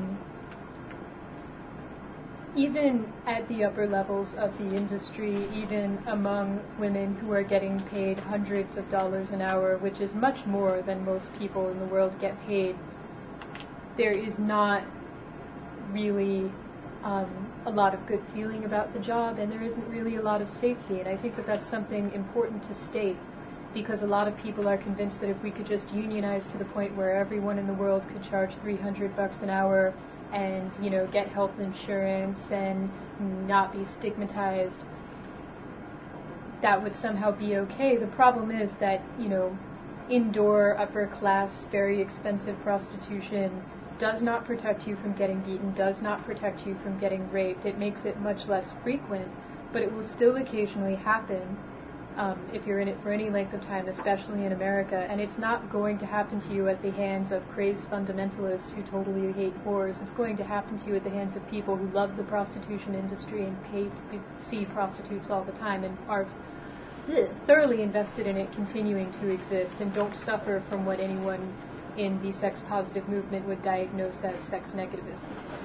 even at the upper levels of the industry, even among women who are getting paid hundreds of dollars an hour, which is much more than most people in the world get paid. There is not really a lot of good feeling about the job, and there isn't really a lot of safety, and I think that that's something important to state, because a lot of people are convinced that if we could just unionize to the point where everyone in the world could charge $300 an hour and, get health insurance and not be stigmatized, that would somehow be okay. The problem is that, indoor, upper class, very expensive prostitution does not protect you from getting beaten, does not protect you from getting raped. It makes it much less frequent, but it will still occasionally happen if you're in it for any length of time, especially in America. And it's not going to happen to you at the hands of crazed fundamentalists who totally hate whores. It's going to happen to you at the hands of people who love the prostitution industry and pay to see prostitutes all the time and are thoroughly invested in it continuing to exist and don't suffer from what anyone in the sex-positive movement would diagnose as sex negativism.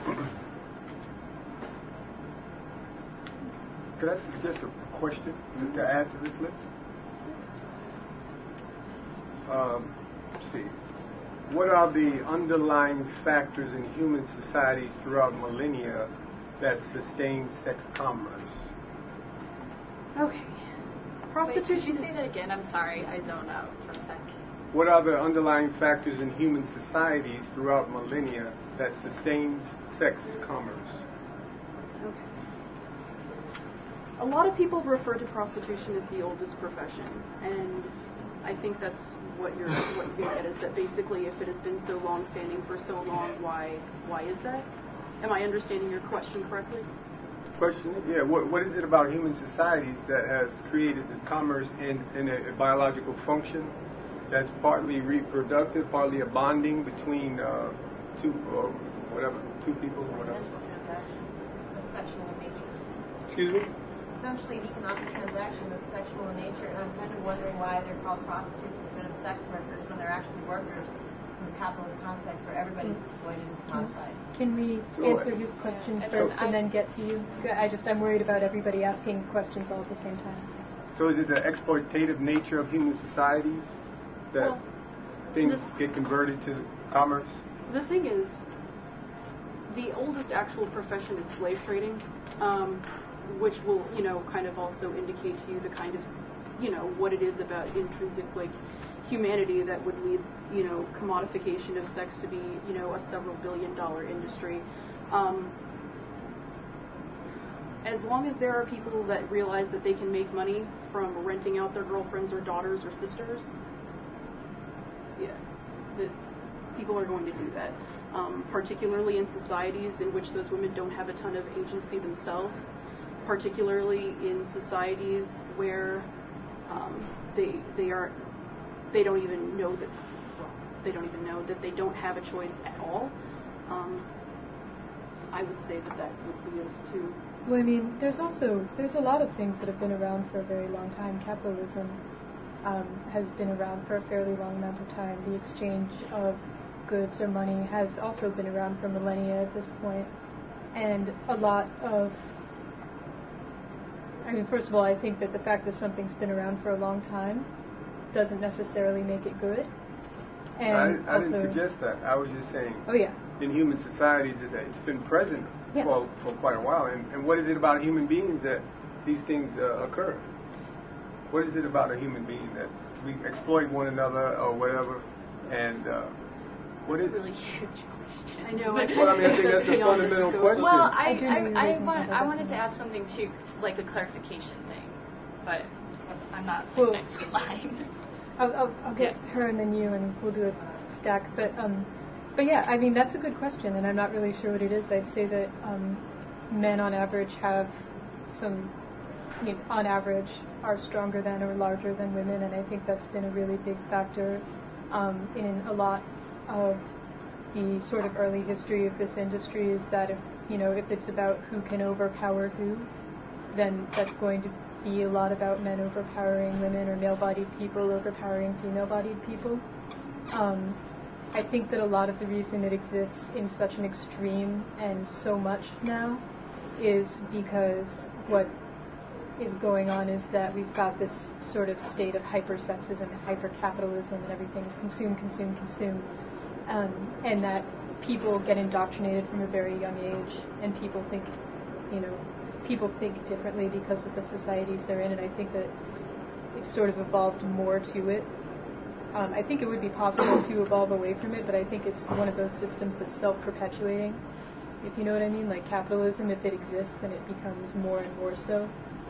Could I suggest a question to add to this list? Let's see. What are the underlying factors in human societies throughout millennia that sustain sex commerce? Okay. Prostitution. Wait, could you say that again? I'm sorry, I zoned out for a second. What are the underlying factors in human societies throughout millennia that sustains sex commerce? Okay. A lot of people refer to prostitution as the oldest profession, and I think that's what you're getting at, is that basically if it has been so long-standing for so long, why is that? Am I understanding your question correctly? Question? Yeah. What is it about human societies that has created this commerce in a biological function that's partly reproductive, partly a bonding between two people or whatever? Sexual in nature. Excuse me? Essentially an economic transaction that's sexual in nature, and I'm kind of wondering why they're called prostitutes instead of sex workers when they're actually workers in the capitalist context where everybody's exploited and commodified. Can we answer his question first and then get to you? I'm worried about everybody asking questions all at the same time. So is it the exploitative nature of human societies that things get converted to commerce? The thing is, the oldest actual profession is slave trading, which will, kind of also indicate to you the kind of, what it is about intrinsic, humanity that would lead, commodification of sex to be, a several billion-dollar industry. As long as there are people that realize that they can make money from renting out their girlfriends or daughters or sisters, people are going to do that. Particularly in societies in which those women don't have a ton of agency themselves, particularly in societies where they don't even know that they don't have a choice at all. I would say that would be us too. Well, I mean, there's a lot of things that have been around for a very long time. Capitalism has been around for a fairly long amount of time. The exchange of goods or money has also been around for millennia at this point. And a lot of, first of all, I think that the fact that something's been around for a long time doesn't necessarily make it good. And I didn't suggest that. I was just saying, in human societies, that it's been present for quite a while. And what is it about human beings that these things occur? What is it about a human being that we exploit one another or whatever? And what is it? Really huge question. I know. Well, I think that's a fundamental question. Well, I wanted to ask something too, like a clarification thing, but I'm not next in line. I'll get her and then you, and we'll do a stack. But yeah, that's a good question, and I'm not really sure what it is. I'd say that men on average have on average are stronger than or larger than women, and I think that's been a really big factor in a lot of the sort of early history of this industry. Is that if it's about who can overpower who, then that's going to be a lot about men overpowering women or male-bodied people overpowering female-bodied people. I think that a lot of the reason it exists in such an extreme and so much now is because what is going on is that we've got this sort of state of hypersexism and hypercapitalism, and everything is consume, and that people get indoctrinated from a very young age, and people think differently because of the societies they're in, and I think that it's sort of evolved more to it. I think it would be possible to evolve away from it, but I think it's one of those systems that's self-perpetuating, if you know what I mean. Like capitalism, if it exists, then it becomes more and more so.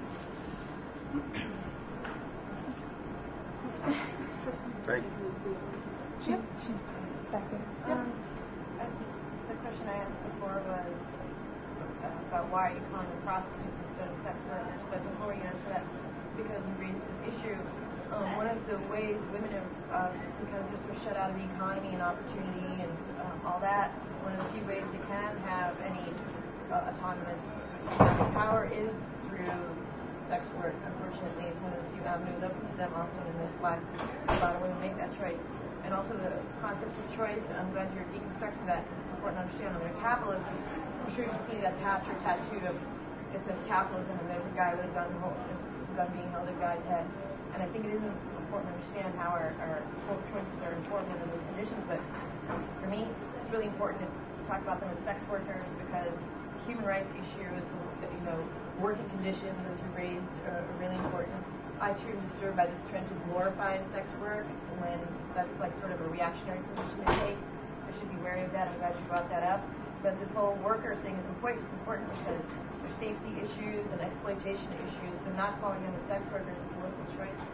Thank you. She's back there. The question I asked before was about why are you calling them prostitutes instead of sex workers, but before you answer that, because you raised this issue, one of the ways women have, because they're sort of shut out of the economy and opportunity and all that, one of the few ways they can have any autonomous power is through sex work. Unfortunately, it's one of the few avenues open to them often, and that's why a lot of women make that choice. And also the concept of choice, I'm glad you're deconstructing that, because it's important to understand under capitalism. I'm sure you've seen that patch or tattoo of, it says capitalism, and there's a guy with a gun being held at a guy's head. And I think it is important to understand how our choices are informed under those conditions. But for me, it's really important to talk about them as sex workers, because the human rights issue, working conditions, as you raised, are really important. I too am disturbed by this trend to glorify sex work when that's like sort of a reactionary position to take. So I should be wary of that. I'm glad you brought that up. But this whole worker thing is important because there's safety issues and exploitation issues. So not calling them a sex worker is a political choice. And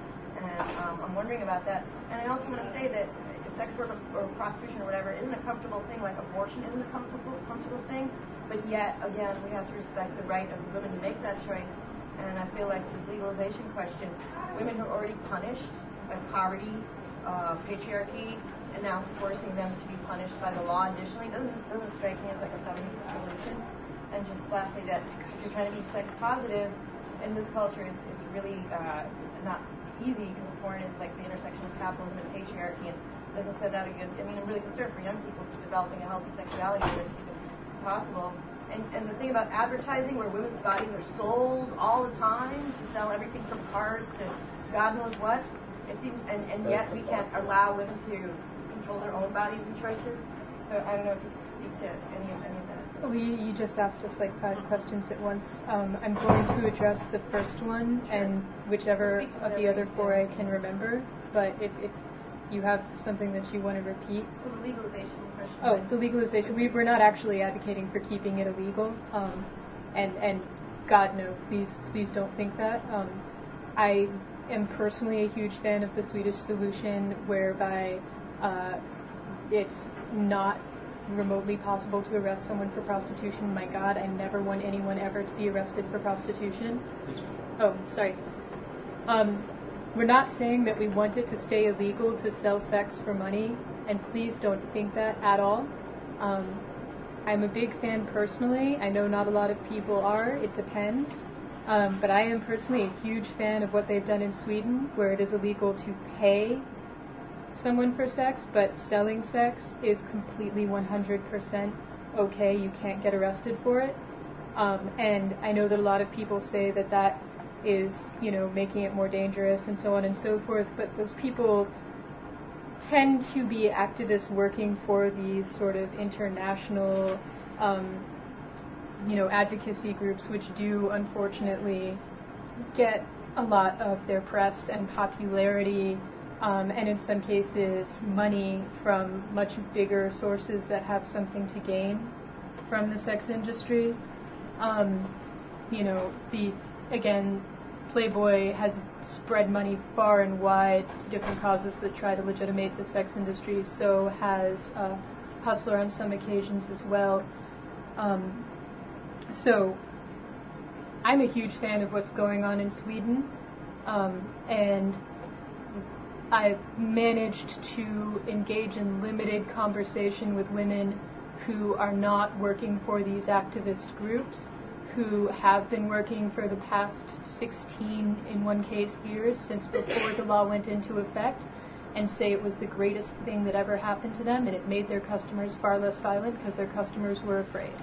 And I'm wondering about that. And I also want to say that sex work or prostitution or whatever isn't a comfortable thing, like abortion isn't a comfortable thing, but yet, again, we have to respect the right of women to make that choice. And I feel like this legalization question, women who are already punished by poverty, patriarchy, and now forcing them to be punished by the law additionally, doesn't strike me as like a feminist solution. And just lastly, that if you're trying to be sex positive in this culture, it's really not easy, because porn is like the intersection of capitalism and patriarchy, and doesn't set out a good. I mean, I'm really concerned for young people developing a healthy sexuality that's possible. And the thing about advertising, where women's bodies are sold all the time to sell everything from cars to God knows what, it seems, and yet we can't allow women to control their own bodies and choices. So I don't know if you can speak to any of that. Well, you just asked us like 5 questions at once. I'm going to address the first one, and whichever of the other 4 I can remember. But if you have something that you want to repeat. Well, the legalization question. Oh, the legalization. We're not actually advocating for keeping it illegal. And God, no, please don't think that. I am personally a huge fan of the Swedish solution, whereby it's not remotely possible to arrest someone for prostitution. My God, I never want anyone ever to be arrested for prostitution. Oh, sorry. We're not saying that we want it to stay illegal to sell sex for money, and please don't think that at all. I'm a big fan personally. I know not a lot of people are. It depends. But I am personally a huge fan of what they've done in Sweden, where it is illegal to pay someone for sex, but selling sex is completely 100% okay. You can't get arrested for it. And I know that a lot of people say that is, making it more dangerous and so on and so forth, but those people tend to be activists working for these sort of international, advocacy groups, which do unfortunately get a lot of their press and popularity, and in some cases money from much bigger sources that have something to gain from the sex industry. Playboy has spread money far and wide to different causes that try to legitimate the sex industry. So has Hustler on some occasions as well. So I'm a huge fan of what's going on in Sweden, and I've managed to engage in limited conversation with women who are not working for these activist groups, who have been working for the past 16, in one case, years since before the law went into effect, and say it was the greatest thing that ever happened to them, and it made their customers far less violent because their customers were afraid.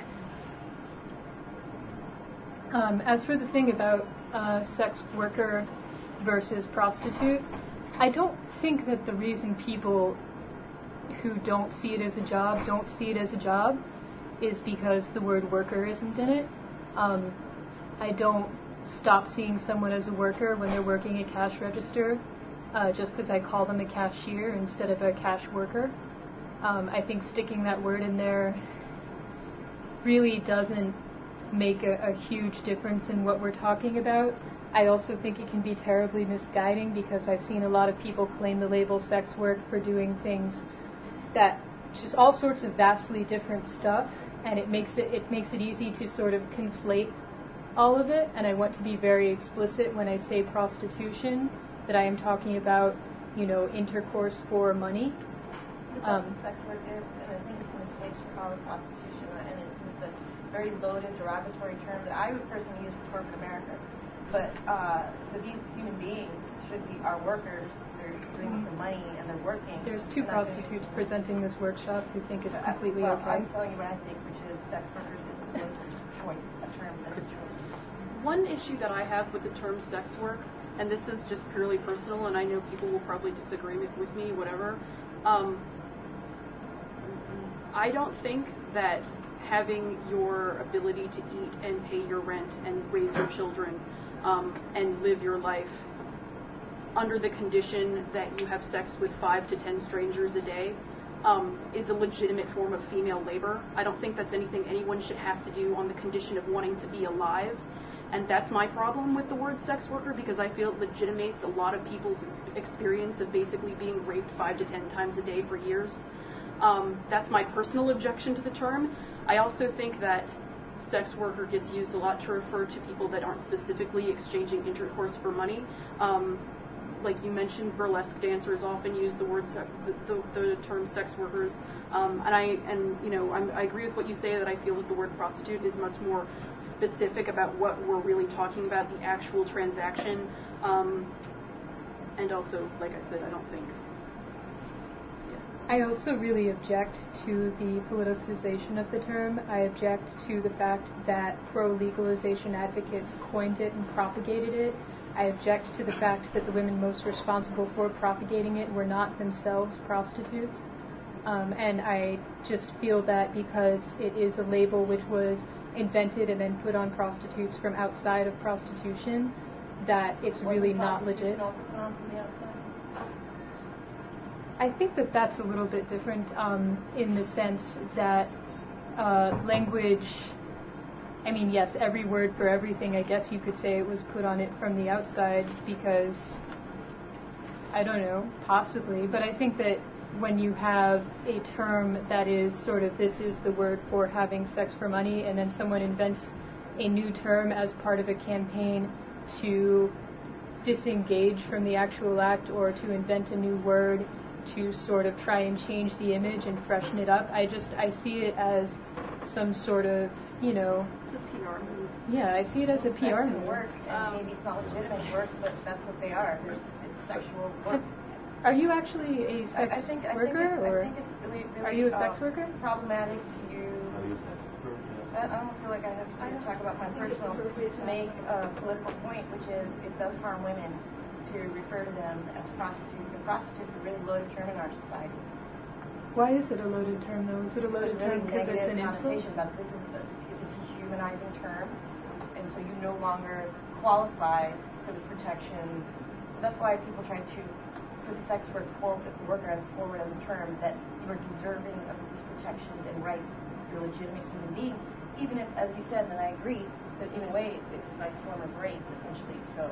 As for the thing about sex worker versus prostitute, I don't think that the reason people who don't see it as a job don't see it as a job is because the word worker isn't in it. I don't stop seeing someone as a worker when they're working a cash register just because I call them a cashier instead of a cash worker. I think sticking that word in there really doesn't make a huge difference in what we're talking about. I also think it can be terribly misguiding because I've seen a lot of people claim the label sex work for doing things that just all sorts of vastly different stuff, and it makes it easy to sort of conflate all of it. And I want to be very explicit when I say prostitution that I am talking about, intercourse for money. Sex work is, and I think it's a mistake to call it prostitution, and it's a very loaded, derogatory term that I would personally use for corporate America. But these human beings are workers. They're doing it for money, and they're working. There's 2 prostitutes presenting this workshop who think it's completely okay. I'm telling you what I think, which is sex workers isn't a choice, a term that's a choice. One issue that I have with the term sex work, and this is just purely personal, and I know people will probably disagree with me, whatever. I don't think that having your ability to eat and pay your rent and raise your children and live your life under the condition that you have sex with 5 to 10 strangers a day is a legitimate form of female labor. I don't think that's anything anyone should have to do on the condition of wanting to be alive. And that's my problem with the word sex worker, because I feel it legitimates a lot of people's experience of basically being raped 5 to 10 times a day for years. That's my personal objection to the term. I also think that sex worker gets used a lot to refer to people that aren't specifically exchanging intercourse for money. Like you mentioned, burlesque dancers often use the word the term sex workers, and I agree with what you say, that I feel that the word prostitute is much more specific about what we're really talking about, the actual transaction, and also, like I said, I don't think. I also really object to the politicization of the term. I object to the fact that pro-legalization advocates coined it and propagated it. I object to the fact that the women most responsible for propagating it were not themselves prostitutes. And I just feel that because it is a label which was invented and then put on prostitutes from outside of prostitution, that it's really not legit. Also put on from the outside? I think that that's a little bit different in the sense that language, I mean, yes, every word for everything, I guess you could say it was put on it from the outside because, I don't know, possibly, but I think that when you have a term that is sort of, this is the word for having sex for money, and then someone invents a new term as part of a campaign to disengage from the actual act or to invent a new word to sort of try and change the image and freshen it up, I see it as some sort of, It's a PR move. Yeah, I see it as a PR move. Work, and maybe it's not legitimate work, but that's what they are. It's sexual work. Are you actually a sex worker? I think it's really are you a sex worker? Problematic to use. I don't feel like I have to talk about my personal to make a political point, which is it does harm women to refer to them as prostitutes. And prostitutes is a really loaded term in our society. Why is it a loaded term, though? Is it a loaded term because it's an insult? But it's a dehumanizing term, and so you no longer qualify for the protections. That's why people try to put sex worker as forward as a term that you are deserving of these protections and rights. You're a legitimate human being, even if, as you said, and I agree, that in a way it's like a form of rape, essentially. So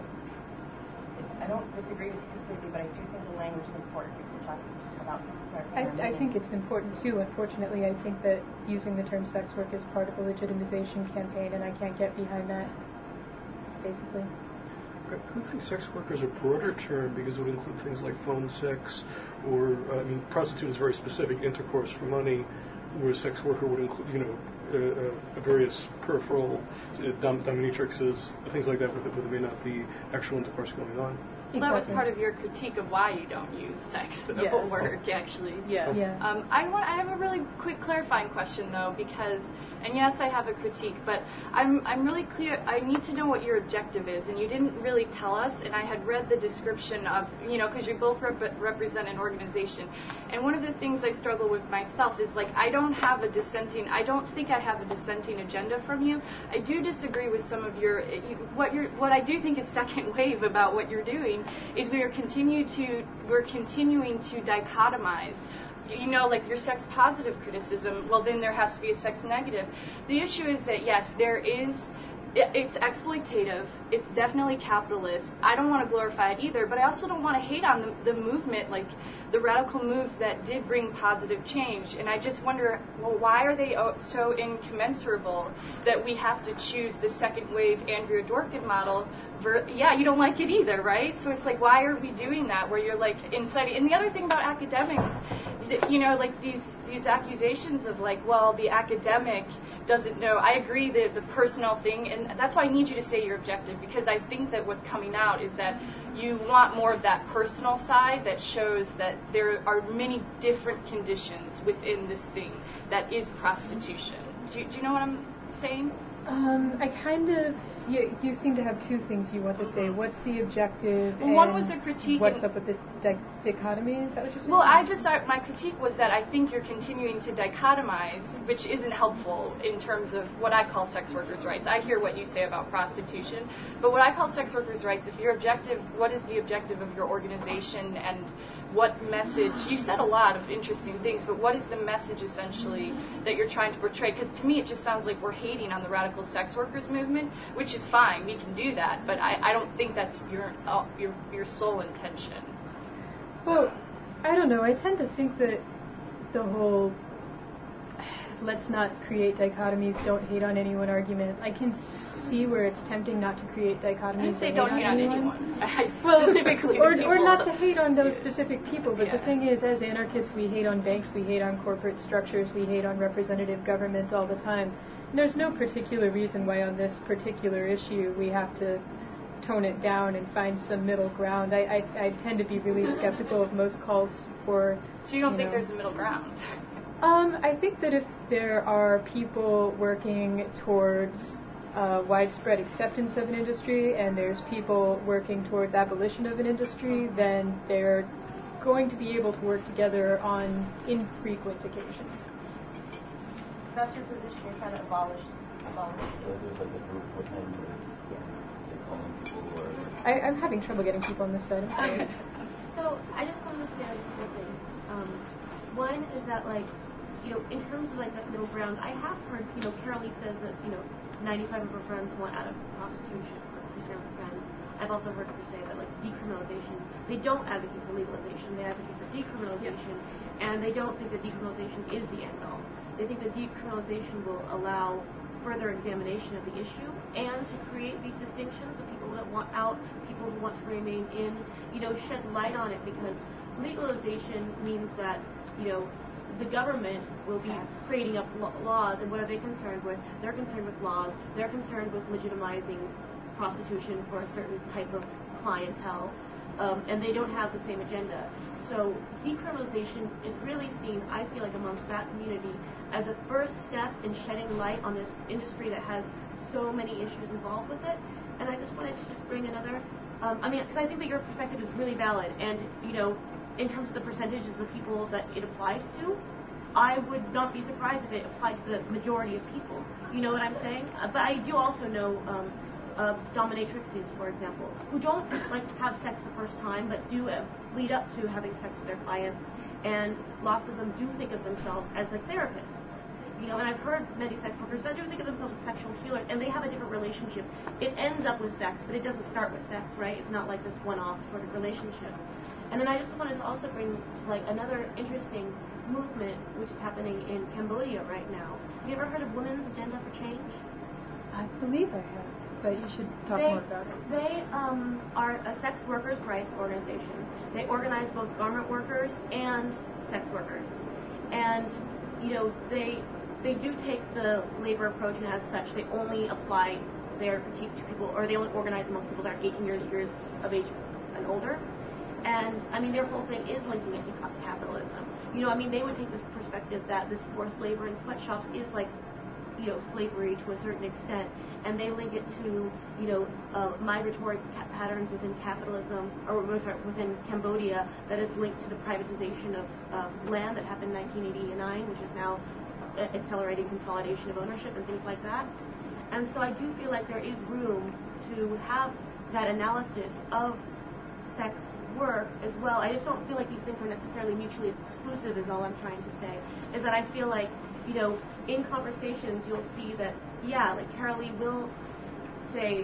I don't disagree with you completely, but I do think the language is important if you're talking about. I think it's important too. Unfortunately, I think that using the term sex work is part of a legitimization campaign, and I can't get behind that, basically. I think sex worker is a broader term because it would include things like phone sex, or, prostitute is very specific, intercourse for money, where sex worker would include, various peripheral dominatrixes, things like that, where there may not be actual intercourse going on. Well, that was part of your critique of why you don't use sex work, actually. Yeah. I have a really quick clarifying question, though, because, and yes, I have a critique, but I'm really clear. I need to know what your objective is, and you didn't really tell us. And I had read the description of, because you both represent an organization, and one of the things I struggle with myself is I don't think I have a dissenting agenda from you. I do disagree with some of what I do think is second wave about what you're doing. Is we're continuing to dichotomize. Your sex positive criticism, well, then there has to be a sex negative. The issue is that, yes, it's exploitative, it's definitely capitalist. I don't want to glorify it either, but I also don't want to hate on the movement, the radical moves that did bring positive change. And I just wonder, well, why are they so incommensurable that we have to choose the second wave Andrea Dworkin model? You don't like it either, right? So it's why are we doing that, where you're inciting? And the other thing about academics, these accusations of the academic doesn't know. I agree that the personal thing, and that's why I need you to say your objective, because I think that what's coming out is that you want more of that personal side that shows that there are many different conditions within this thing that is prostitution. Do you know what I'm saying? You seem to have two things you want to say. What's the objective? Well, one was a critique. What's up with the dichotomy? Is that what you're saying? Well, my critique was that I think you're continuing to dichotomize, which isn't helpful in terms of what I call sex workers' rights. I hear what you say about prostitution, but what I call sex workers' rights, if your objective, what is the objective of your organization and what message, you said a lot of interesting things, but what is the message essentially that you're trying to portray? Because to me it just sounds like we're hating on the radical sex workers movement, which is fine, we can do that, but I don't think that's your sole intention. Well, I don't know, I tend to think that the whole let's not create dichotomies, don't hate on anyone argument, I can see where it's tempting not to create dichotomies. I say don't hate on anyone. Specifically or not to hate on those specific people, but the thing is, as anarchists, we hate on banks, we hate on corporate structures, we hate on representative government all the time. And there's no particular reason why on this particular issue we have to tone it down and find some middle ground. I tend to be really skeptical of most calls for... So you don't think there's a middle ground? I think that if there are people working towards widespread acceptance of an industry and there's people working towards abolition of an industry, then they're going to be able to work together on infrequent occasions. So that's your position, you're trying to abolish. I'm having trouble getting people on this side. So I just want to say a couple things. One is that, like, in terms of like that middle ground, I have heard, Carol Lee says that, 95 of her friends want out of prostitution, her friends. I've also heard her say that, like, decriminalization, they don't advocate for legalization, they advocate for decriminalization, and they don't think that decriminalization is the end all. They think that decriminalization will allow further examination of the issue and to create these distinctions of people that want out, people who want to remain in, shed light on it, because legalization means that, the government will be creating up laws, and what are they concerned with? They're concerned with laws. They're concerned with legitimizing prostitution for a certain type of clientele, and they don't have the same agenda. So decriminalization is really seen, I feel like, amongst that community as a first step in shedding light on this industry that has so many issues involved with it. And I just wanted to just bring another, because I think that your perspective is really valid, and, in terms of the percentages of people that it applies to, I would not be surprised if it applies to the majority of people. You know what I'm saying? But I do also know dominatrixes, for example, who don't like to have sex the first time, but do lead up to having sex with their clients, and lots of them do think of themselves as like therapists. And I've heard many sex workers that do think of themselves as sexual healers, and they have a different relationship. It ends up with sex, but it doesn't start with sex, right? It's not like this one-off sort of relationship. And then I just wanted to also bring like another interesting movement which is happening in Cambodia right now. Have you ever heard of Women's Agenda for Change? I believe I have, but you should talk more about it. They are a sex workers' rights organization. They organize both garment workers and sex workers. And, they do take the labor approach, and as such, they only apply their critique to people, or they only organize among people that are 18 years of age and older. And, their whole thing is linking it to capitalism. They would take this perspective that this forced labor in sweatshops is like, slavery to a certain extent, and they link it to, migratory patterns within capitalism, or within Cambodia, that is linked to the privatization of land that happened in 1989, which is now accelerating consolidation of ownership and things like that. And so I do feel like there is room to have that analysis of sex work as well. I just don't feel like these things are necessarily mutually exclusive, is all I'm trying to say. Is that I feel like, in conversations you'll see that, like Carol Lee will say,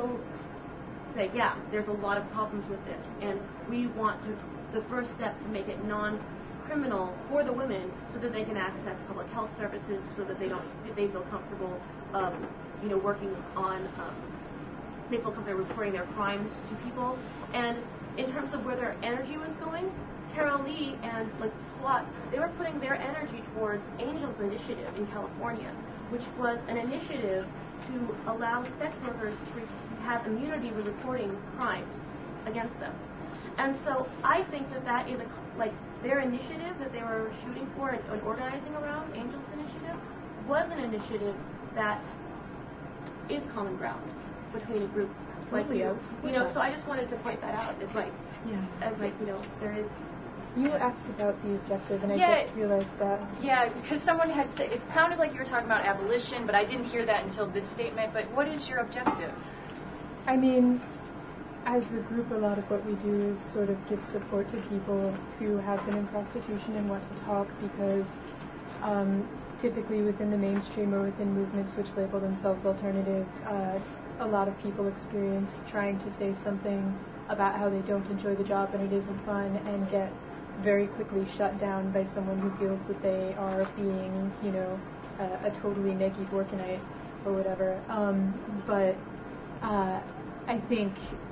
yeah, there's a lot of problems with this, and we want the first step to make it non-criminal for the women so that they can access public health services, so that they feel comfortable, working on, they feel comfortable reporting their crimes to people. And in terms of where their energy was going, Carol Lee and like SWAT, they were putting their energy towards Angels Initiative in California, which was an initiative to allow sex workers to have immunity with reporting crimes against them. And so I think that is their initiative that they were shooting for and organizing around, Angels Initiative, was an initiative that is common ground between a group like you. So I just wanted to point that out. It's like, there is. You asked about the objective, and I just realized that. Yeah, because someone had said, it sounded like you were talking about abolition, but I didn't hear that until this statement. But what is your objective? as a group, a lot of what we do is sort of give support to people who have been in prostitution and want to talk, because typically within the mainstream or within movements which label themselves alternative, a lot of people experience trying to say something about how they don't enjoy the job and it isn't fun, and get very quickly shut down by someone who feels that they are being, a totally neggy workinite or whatever. But I think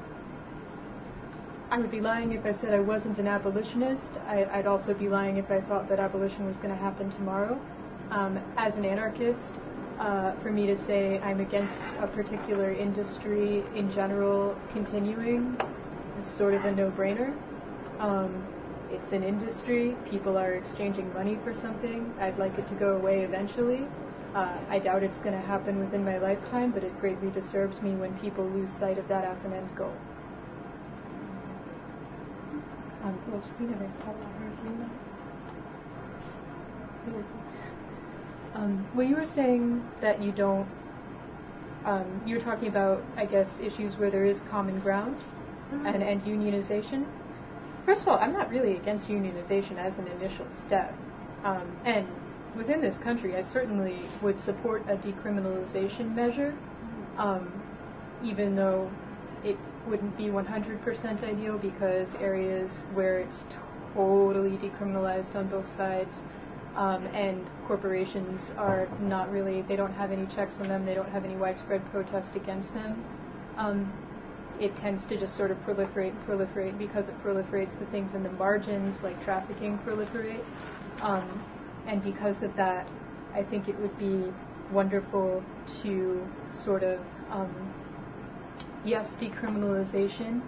I would be lying if I said I wasn't an abolitionist. I'd also be lying if I thought that abolition was going to happen tomorrow. As an anarchist, for me to say I'm against a particular industry in general continuing is sort of a no-brainer. It's an industry. People are exchanging money for something. I'd like it to go away eventually. I doubt it's going to happen within my lifetime, but it greatly disturbs me when people lose sight of that as an end goal. We never talked about her, do you know? Well, you were saying that you don't, you were talking about, I guess, issues where there is common ground and unionization. First of all, I'm not really against unionization as an initial step. And within this country, I certainly would support a decriminalization measure, even though it wouldn't be 100% ideal, because areas where it's totally decriminalized on both sides, and corporations are not really, they don't have any checks on them, they don't have any widespread protest against them, it tends to just sort of proliferate and proliferate. Because it proliferates, the things in the margins, like trafficking, proliferate. And because of that, I think it would be wonderful to sort of, yes, decriminalization,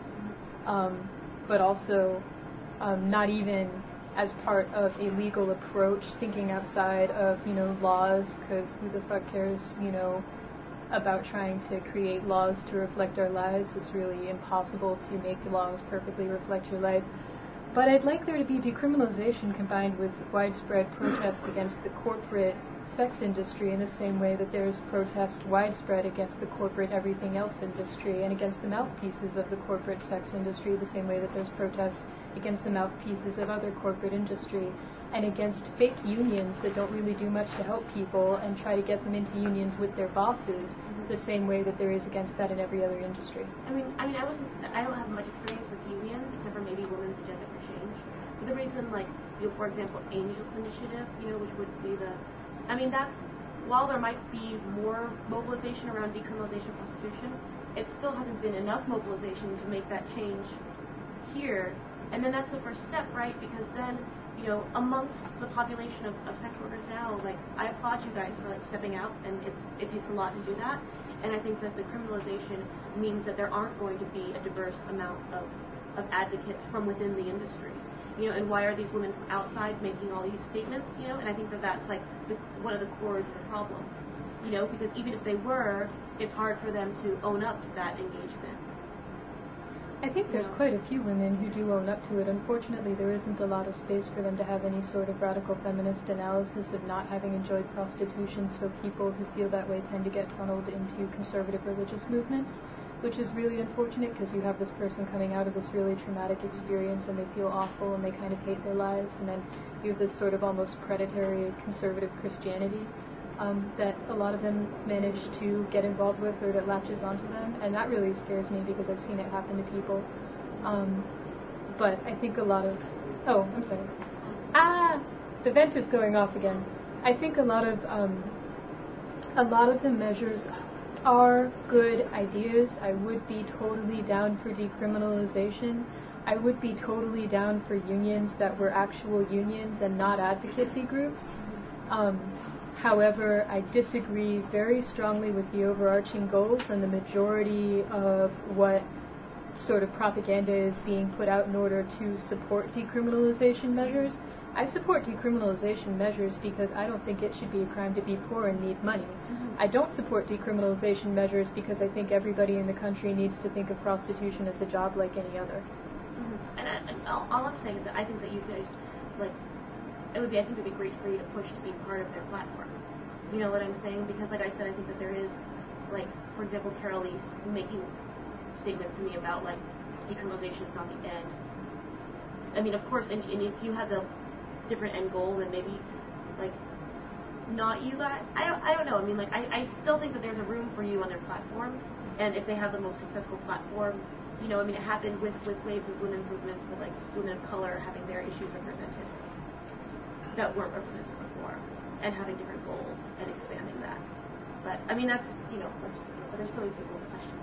but also not even as part of a legal approach, thinking outside of, laws, because who the fuck cares, about trying to create laws to reflect our lives. It's really impossible to make laws perfectly reflect your life. But I'd like there to be decriminalization combined with widespread protest against the corporate sex industry, in the same way that there's protest widespread against the corporate everything else industry, and against the mouthpieces of the corporate sex industry, the same way that there's protest against the mouthpieces of other corporate industry, and against fake unions that don't really do much to help people and try to get them into unions with their bosses, the same way that there is against that in every other industry. I don't have much experience with unions, except for maybe Women's Agenda for Change. But the reason, for example, Angels Initiative, which would be that's, while there might be more mobilization around decriminalization of prostitution, it still hasn't been enough mobilization to make that change here. And then that's the first step, right? Because then, amongst the population of sex workers now, I applaud you guys for stepping out, and it takes a lot to do that. And I think that the criminalization means that there aren't going to be a diverse amount of advocates from within the industry. And why are these women from outside making all these statements, And I think that that's one of the cores of the problem, because even if they were, it's hard for them to own up to that engagement. I think there's quite a few women who do own up to it. Unfortunately, there isn't a lot of space for them to have any sort of radical feminist analysis of not having enjoyed prostitution, so people who feel that way tend to get funneled into conservative religious movements, which is really unfortunate, because you have this person coming out of this really traumatic experience and they feel awful and they kind of hate their lives, and then you have this sort of almost predatory conservative Christianity that a lot of them manage to get involved with, or that latches onto them, and that really scares me because I've seen it happen to people. But I think a lot of... Oh, I'm sorry. The vent is going off again. I think a lot of the measures are good ideas. I would be totally down for decriminalization. I would be totally down for unions that were actual unions and not advocacy groups. However, I disagree very strongly with the overarching goals, and the majority of what sort of propaganda is being put out in order to support decriminalization measures. I support decriminalization measures because I don't think it should be a crime to be poor and need money. I don't support decriminalization measures because I think everybody in the country needs to think of prostitution as a job like any other. And all I'm saying is that I think that you guys, I think it would be great for you to push to be part of their platform. You know what I'm saying? Because, like I said, I think that there is, for example, Carol Lee's making statements to me about like decriminalization is not the end. I mean, of course, and if you have the different end goal, then maybe like not you that. I don't know. I mean, like I still think that there's a room for you on their platform, and if they have the most successful platform, you know, I mean, it happened with waves of women's movements, with like women of color having their issues represented that weren't represented before, and having different goals and expanding that. But I mean, that's, you know, let's just, but there's so many people with questions.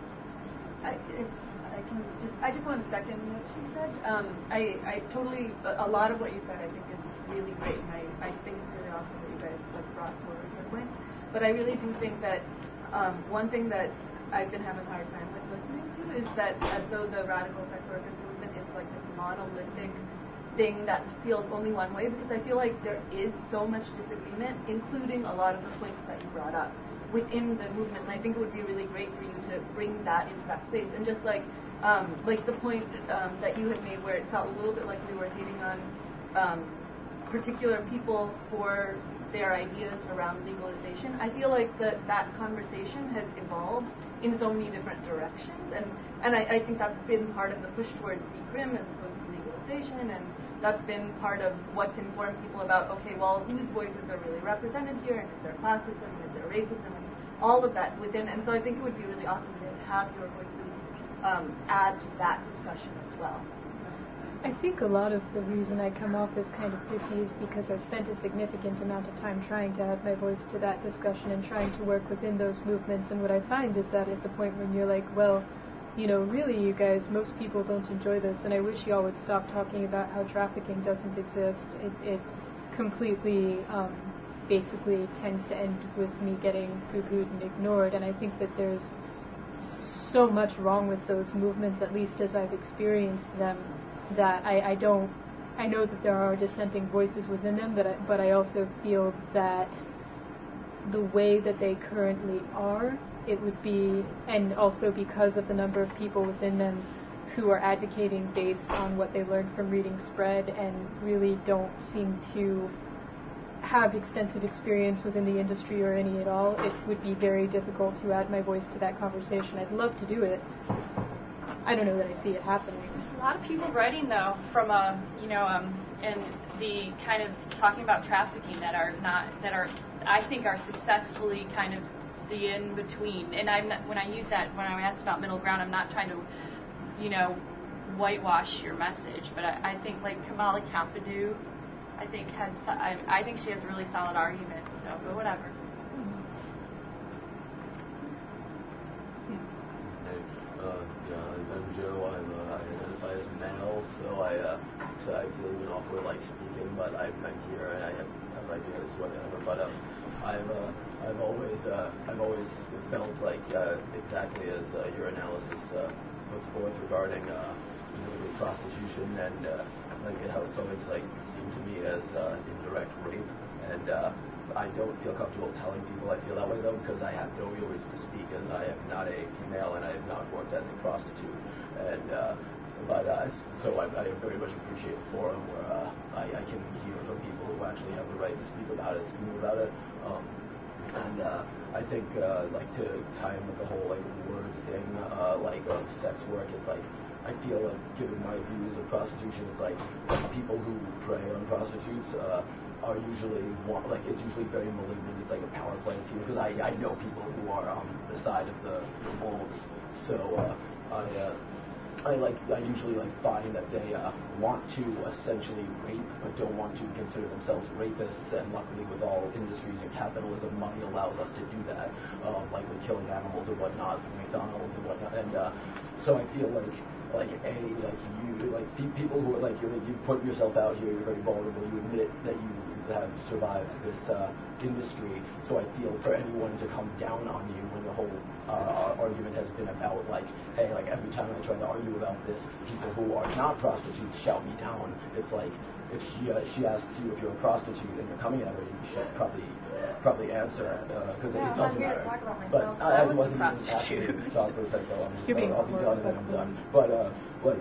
I just want to second what she said. I totally, a lot of what you said I think is really great, and I think it's really awesome that you guys like brought forward your point. But I really do think that one thing that I've been having a hard time with listening to is that as though the radical sex workers movement is like this monolithic thing that feels only one way, because I feel like there is so much disagreement, including a lot of the points that you brought up within the movement, and I think it would be really great for you to bring that into that space. And just like the point that you had made, where it felt a little bit like we were hating on particular people for their ideas around legalization, I feel like that conversation has evolved in so many different directions, and I think that's been part of the push towards decrim as opposed to legalization, and that's been part of what's informed people about, okay, well, whose voices are really represented here, and is there classism, and is there racism, and all of that within. And so I think it would be really awesome to have your voices add to that discussion as well. I think a lot of the reason I come off as kind of pissy is because I spent a significant amount of time trying to add my voice to that discussion and trying to work within those movements, and what I find is that at the point when you're like, well, you know, really, you guys, most people don't enjoy this, and I wish y'all would stop talking about how trafficking doesn't exist. It completely, basically tends to end with me getting poo-pooed and ignored, and I think that there's so much wrong with those movements, at least as I've experienced them, that I know that there are dissenting voices within them, but I also feel that the way that they currently are, it would be, and also because of the number of people within them who are advocating based on what they learned from reading Spread and really don't seem to have extensive experience within the industry or any at all, it would be very difficult to add my voice to that conversation. I'd love to do it. I don't know that I see it happening. There's a lot of people writing, though, from and the kind of talking about trafficking that are, I think, are successfully kind of the in between. And when I use that, when I asked about middle ground, I'm not trying to, whitewash your message, but I think like Kamala Kampadu, I think she has a really solid argument. So, but whatever. I'm Joe. I identify as male, so I feel even awkward like speaking, but I'm here and I have ideas whatever. But I've always felt like exactly as your analysis puts forth regarding specifically prostitution and like how it's always like seen to me as indirect rape, and I don't feel comfortable telling people I feel that way though, because I have no real reason to speak, as I am not a female and I have not worked as a prostitute, and so I very much appreciate a forum where I can hear from people who actually have the right to speak about it, and I think like to tie in with the whole like word thing, like of sex work, it's like I feel like, given my views of prostitution, it's like people who prey on prostitutes are usually like it's usually very malignant. It's like a power play too, because I know people who are on the side of the wolves. So I usually like find that they want to essentially rape, but don't want to consider themselves rapists. And luckily, with all industries and capitalism, money allows us to do that, like with killing animals and whatnot, McDonald's and whatnot. And so I feel like people who are like you put yourself out here, you're very vulnerable. You admit that you have survived this industry. So I feel for anyone to come down on you when the whole argument has been about like, hey, like every time I try to argue about this, people who are not prostitutes shout me down. It's like if she asks you if you're a prostitute and you're coming at her, you should probably answer because it doesn't matter. But I wasn't even happy to talk for a second. I'll be done and then I'm done. But like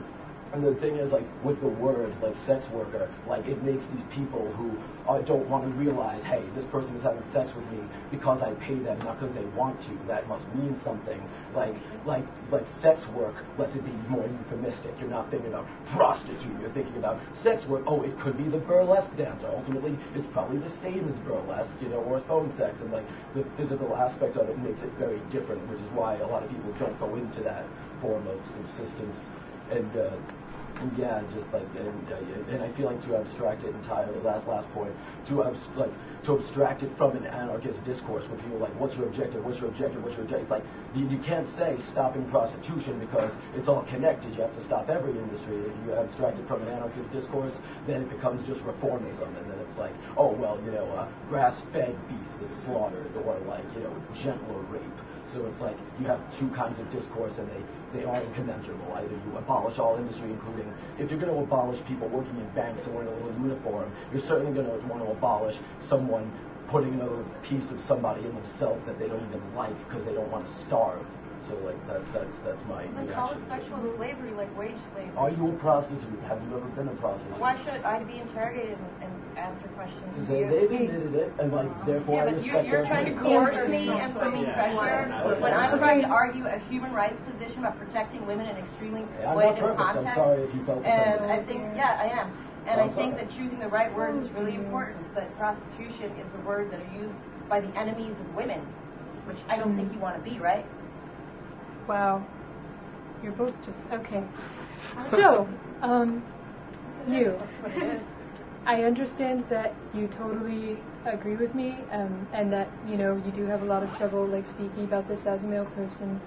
And the thing is, like, with the word, like, sex worker, like, it makes these people who don't want to realize, hey, this person is having sex with me because I pay them, not because they want to. That must mean something. Like sex work lets it be more euphemistic. You're not thinking about prostitute. You're thinking about sex work. Oh, it could be the burlesque dancer. Ultimately, it's probably the same as burlesque, or phone sex. And, like, the physical aspect of it makes it very different, which is why a lot of people don't go into that form of subsistence. And yeah, just like, and I feel like to abstract it entirely, last point, to abstract it from an anarchist discourse where people are like, what's your objective, what's your objective, what's your objective? It's like, you can't say stopping prostitution because it's all connected. You have to stop every industry. If you abstract it from an anarchist discourse, then it becomes just reformism, and then it's like, oh, well, grass-fed beef that's slaughtered, or like, gentler rape. So it's like you have two kinds of discourse, and they are incommensurable. Either you abolish all industry, including, if you're going to abolish people working in banks and wearing a little uniform, you're certainly going to want to abolish someone putting another piece of somebody in themselves that they don't even like because they don't want to starve. So, like, that's my reaction. Call it sexual slavery, like wage slavery. Are you a prostitute? Have you ever been a prostitute? Why should I be interrogated and answer questions? They've admitted it, and, like, therefore I respect you're trying to coerce me and put me pressure when I'm trying to argue a human rights position about protecting women in extremely exploitative context. I'm sorry if you felt and I think, I am. And I think that choosing the right words is really important, but prostitution is the words that are used by the enemies of women, which I don't think you want to be, right? Wow. You're both just, okay. So, you. That's what it is. I understand that you totally agree with me, and that, you do have a lot of trouble, like, speaking about this as a male person.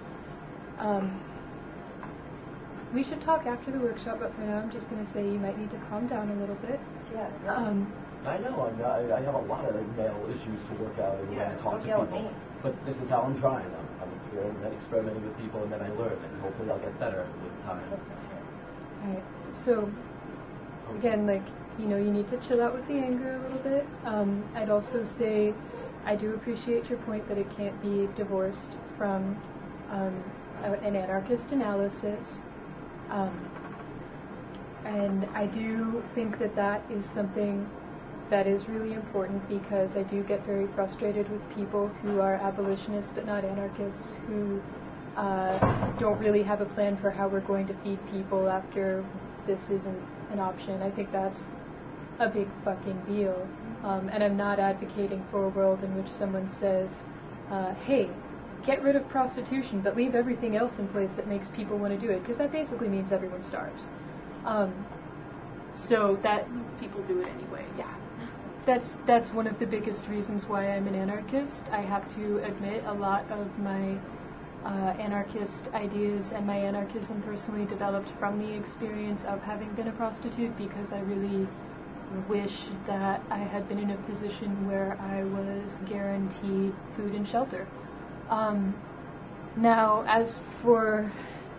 We should talk after the workshop, but for now I'm just going to say you might need to calm down a little bit. Yeah. I know. I have a lot of male issues to work out when I talk to people. But this is how I'm trying. I'm experimenting with people, and then I learn, and hopefully I'll get better with time. All right. So, again, like, you need to chill out with the anger a little bit. I'd also say I do appreciate your point that it can't be divorced from an anarchist analysis. And I do think that is something that is really important, because I do get very frustrated with people who are abolitionists but not anarchists, who don't really have a plan for how we're going to feed people after this isn't an option. I think that's a big fucking deal. And I'm not advocating for a world in which someone says, hey, get rid of prostitution, but leave everything else in place that makes people want to do it, because that basically means everyone starves. So that means people do it anyway. Yeah. That's one of the biggest reasons why I'm an anarchist. I have to admit a lot of my anarchist ideas and my anarchism personally developed from the experience of having been a prostitute, because I really wish that I had been in a position where I was guaranteed food and shelter. Now, as for,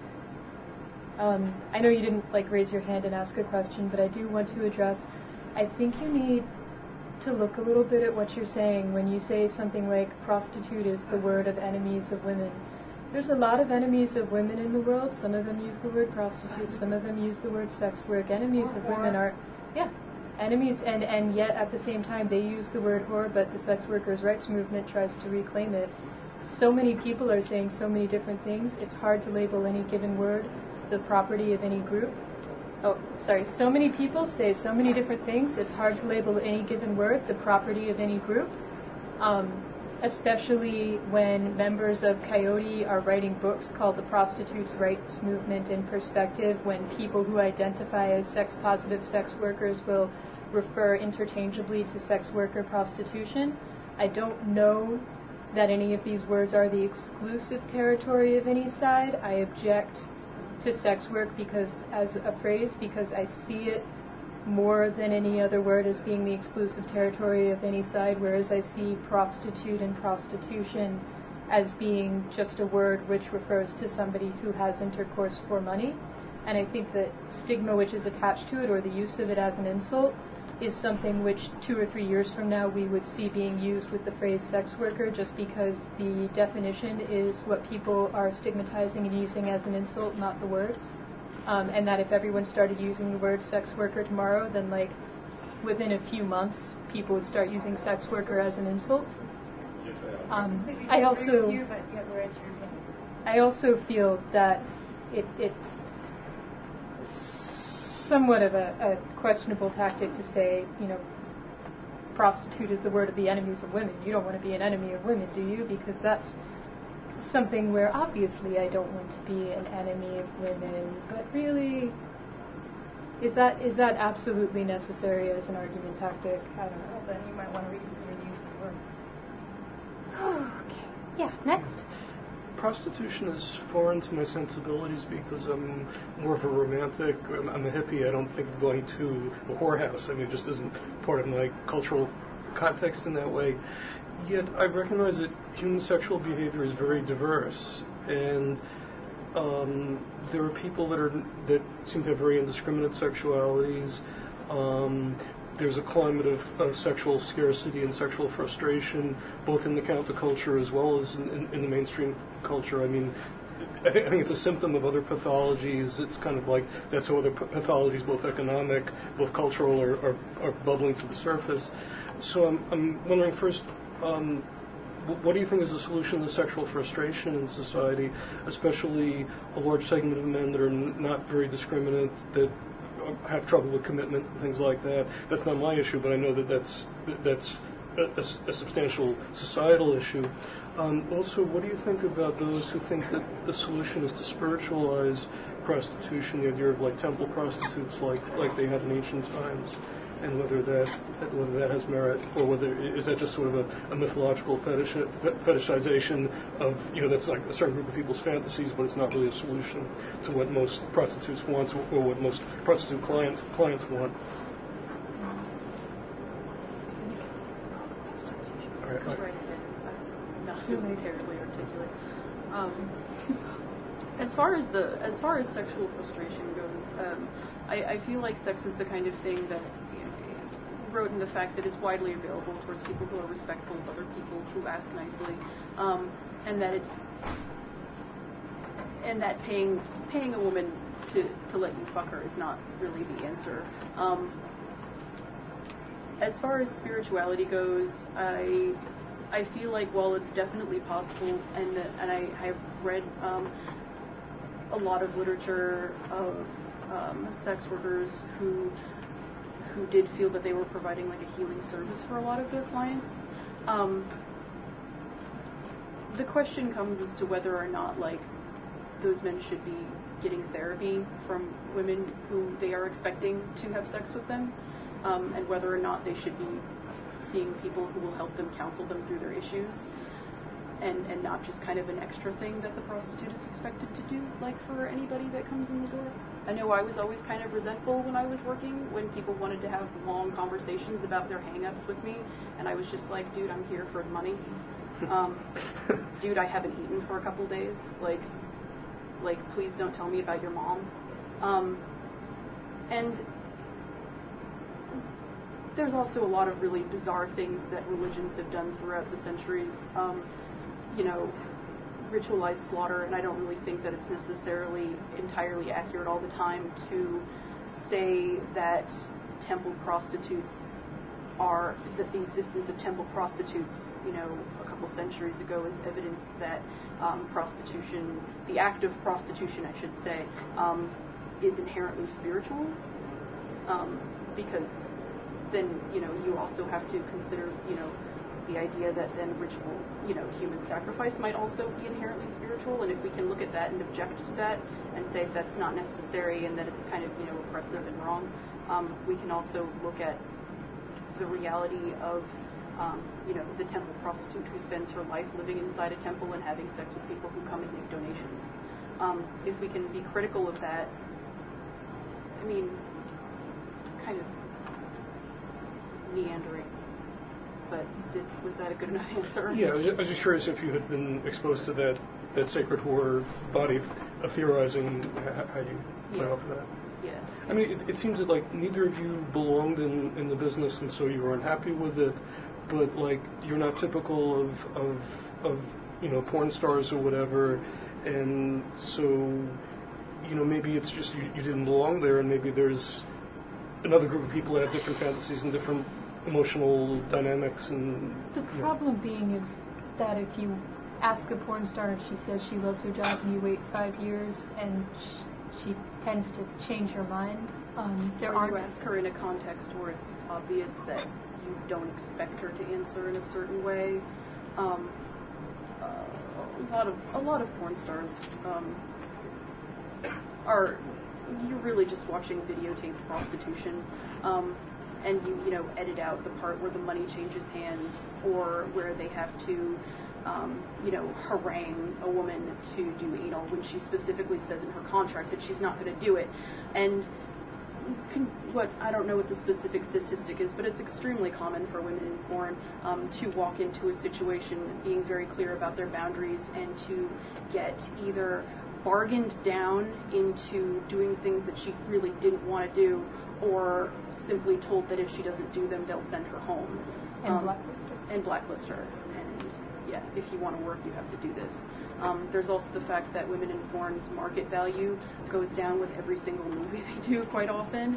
I know you didn't raise your hand and ask a question, but I do want to address, I think you need to look a little bit at what you're saying when you say something like prostitute is the word of enemies of women. There's a lot of enemies of women in the world. Some of them use the word prostitute, some of them use the word sex work. Enemies of women are, enemies, and yet at the same time they use the word whore, but the sex workers' rights movement tries to reclaim it. So many people are saying so many different things, it's hard to label any given word the property of any group. So many people say so many different things, it's hard to label any given word the property of any group, especially when members of Coyote are writing books called The Prostitutes' Rights Movement in Perspective, when people who identify as sex-positive sex workers will refer interchangeably to sex worker prostitution. I don't know that any of these words are the exclusive territory of any side. I object to sex work as a phrase because I see it more than any other word as being the exclusive territory of any side, whereas I see prostitute and prostitution as being just a word which refers to somebody who has intercourse for money. And I think that stigma which is attached to it, or the use of it as an insult, is something which 2 or 3 years from now we would see being used with the phrase sex worker, just because the definition is what people are stigmatizing and using as an insult, not the word. and that if everyone started using the word sex worker tomorrow, then like within a few months, people would start using sex worker as an insult. I also feel that it's somewhat of a questionable tactic to say, prostitute is the word of the enemies of women. You don't want to be an enemy of women, do you? Because that's something where obviously I don't want to be an enemy of women, but really, is that absolutely necessary as an argument tactic? I don't know. Well, then you might want to reconsider the use of the word. Okay. Yeah, next. Prostitution is foreign to my sensibilities because I'm more of a romantic. I'm a hippie. I don't think of going to a whorehouse. I mean, it just isn't part of my cultural context in that way. Yet I recognize that human sexual behavior is very diverse, and there are people that seem to have very indiscriminate sexualities. There's a climate of sexual scarcity and sexual frustration, both in the counterculture as well as in the mainstream culture. I mean, I think it's a symptom of other pathologies. It's kind of like that's how other pathologies, both economic, both cultural, are bubbling to the surface. So I'm wondering first, what do you think is the solution to sexual frustration in society, especially a large segment of men that are not very discriminate, that have trouble with commitment, things like that? That's not my issue, but I know that's a substantial societal issue. Also, what do you think about those who think that the solution is to spiritualize prostitution, the idea of like temple prostitutes like they had in ancient times, and whether that has merit, or whether is that just sort of a mythological fetishization of, that's like a certain group of people's fantasies, but it's not really a solution to what most prostitutes want or what most prostitute clients want. Right. Not really terribly articulate. As far as sexual frustration goes, I feel like sex is the kind of thing that wrote in the fact that it's widely available towards people who are respectful of other people, who ask nicely, and that paying a woman to let you fuck her is not really the answer. As far as spirituality goes, I feel like while it's definitely possible, and I have read a lot of literature of sex workers who did feel that they were providing like a healing service for a lot of their clients. The question comes as to whether or not like those men should be getting therapy from women who they are expecting to have sex with them, and whether or not they should be seeing people who will help them counsel them through their issues, and not just kind of an extra thing that the prostitute is expected to do, like for anybody that comes in the door. I know I was always kind of resentful when I was working, when people wanted to have long conversations about their hang-ups with me, and I was just like, dude, I'm here for money. Dude, I haven't eaten for a couple days. Like, please don't tell me about your mom. And there's also a lot of really bizarre things that religions have done throughout the centuries. Ritualized slaughter, and I don't really think that it's necessarily entirely accurate all the time to say that temple prostitutes that the existence of temple prostitutes, a couple centuries ago is evidence that prostitution, the act of prostitution, I should say, is inherently spiritual, because then, you also have to consider, the idea that then ritual, human sacrifice might also be inherently spiritual, and if we can look at that and object to that and say that's not necessary and that it's kind of, oppressive and wrong, we can also look at the reality of, the temple prostitute who spends her life living inside a temple and having sex with people who come and make donations. If we can be critical of that, I mean, kind of meandering. But was that a good enough answer? Yeah, I was just curious if you had been exposed to that sacred horror body of theorizing, how you play off of that. Yeah. I mean, it seems that like neither of you belonged in the business, and so you were unhappy with it. But like you're not typical of porn stars or whatever, and so maybe it's just you didn't belong there, and maybe there's another group of people that have different fantasies and different emotional dynamics. And the problem being is that if you ask a porn star and she says she loves her job, and you wait 5 years, and she tends to change her mind. Or you ask her in a context where it's obvious that you don't expect her to answer in a certain way. A lot of porn stars you're really just watching videotaped prostitution, and you edit out the part where the money changes hands, or where they have to harangue a woman to do anal when she specifically says in her contract that she's not going to do it. And I don't know what the specific statistic is, but it's extremely common for women in porn to walk into a situation being very clear about their boundaries and to get either bargained down into doing things that she really didn't want to do, or simply told that if she doesn't do them, they'll send her home. And blacklist her. Yeah, if you want to work, you have to do this. There's also the fact that women in porn's market value goes down with every single movie they do quite often.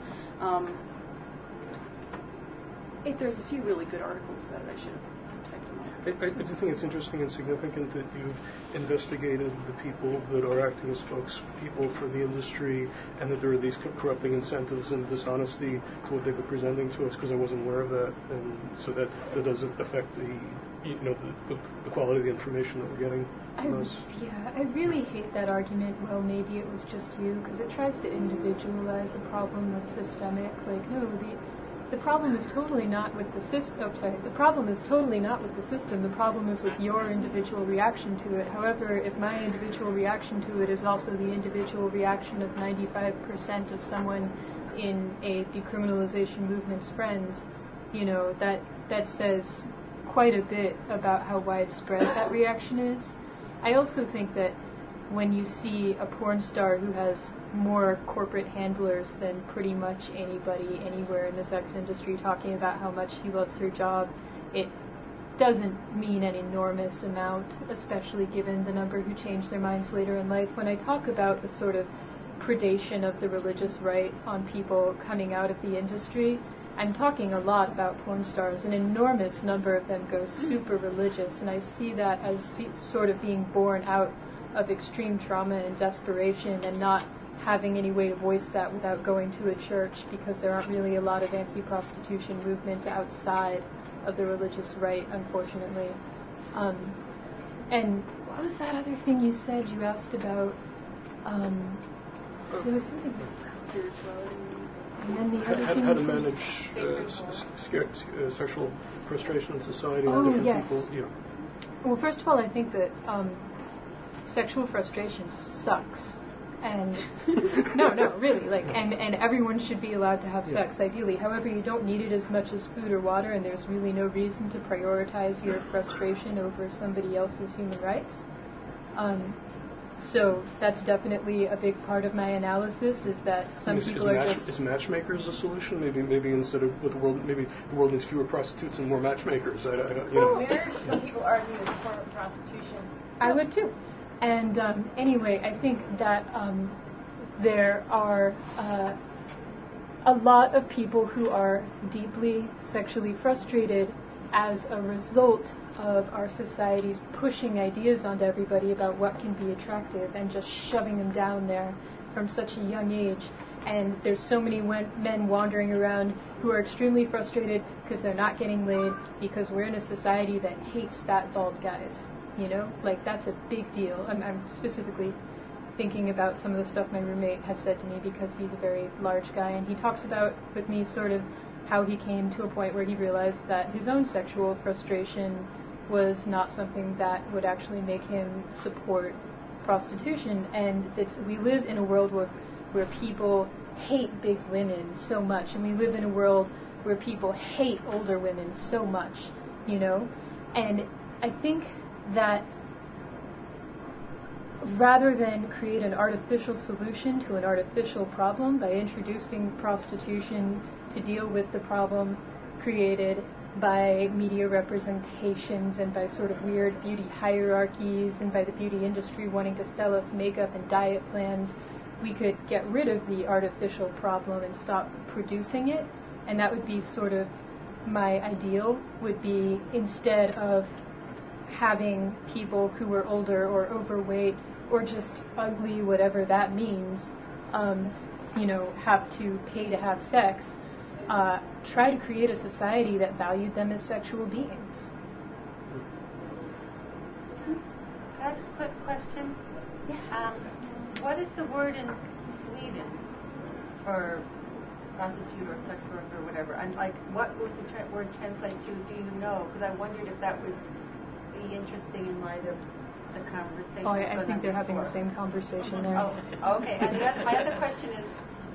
There's a few really good articles about it. I should have typed them up. I do think it's interesting and significant that you've investigated the people that are acting as spokespeople for the industry, and that there are these corrupting incentives and dishonesty to what they've been presenting to us, because I wasn't aware of that, and so that does affect the quality of the information that we're getting from us. Yeah, I really hate that argument, well, maybe it was just you, because it tries to individualize a problem that's systemic. Like, no, the problem is totally not with the system. The problem is totally not with the system. The problem is with your individual reaction to it. However, if my individual reaction to it is also the individual reaction of 95% of someone in a decriminalization movement's friends, that says quite a bit about how widespread that reaction is. I also think that when you see a porn star who has more corporate handlers than pretty much anybody anywhere in the sex industry talking about how much she loves her job, it doesn't mean an enormous amount, especially given the number who change their minds later in life. When I talk about the sort of predation of the religious right on people coming out of the industry, I'm talking a lot about porn stars. An enormous number of them go super religious, and I see that as sort of being born out of extreme trauma and desperation, and not having any way to voice that without going to a church, because there aren't really a lot of anti-prostitution movements outside of the religious right, unfortunately. And what was that other thing you said? You asked about, there was something about spirituality. And then the other how to manage sexual frustration in society and different people. Yeah. Well, first of all, I think that sexual frustration sucks. And no, really, and everyone should be allowed to have sex, ideally. However, you don't need it as much as food or water, and there's really no reason to prioritize your frustration over somebody else's human rights. So that's definitely a big part of my analysis, is that some people are just... Is matchmakers a solution? Maybe instead of what the world, maybe the world needs fewer prostitutes and more matchmakers. Marriage, some people argue, is a form of prostitution. I would too. And anyway, I think that there are a lot of people who are deeply sexually frustrated as a result of our society's pushing ideas onto everybody about what can be attractive and just shoving them down there from such a young age. And there's so many men wandering around who are extremely frustrated because they're not getting laid, because we're in a society that hates fat, bald guys. That's a big deal. I'm specifically thinking about some of the stuff my roommate has said to me, because he's a very large guy, and he talks about with me sort of how he came to a point where he realized that his own sexual frustration was not something that would actually make him support prostitution. And we live in a world where people hate big women so much, and we live in a world where people hate older women so much, And I think that rather than create an artificial solution to an artificial problem by introducing prostitution to deal with the problem created by media representations and by sort of weird beauty hierarchies and by the beauty industry wanting to sell us makeup and diet plans, we could get rid of the artificial problem and stop producing it, and that would be sort of my ideal, would be instead of having people who are older or overweight or just ugly, whatever that means, have to pay to have sex, try to create a society that valued them as sexual beings. Can I ask a quick question? Yeah. What is the word in Sweden for prostitute or sex worker or whatever? And what was the word translate to? Do you know? Because I wondered if that would be interesting in light of the conversation. Oh, I think they're having the same conversation there. Oh, okay. And my other question is,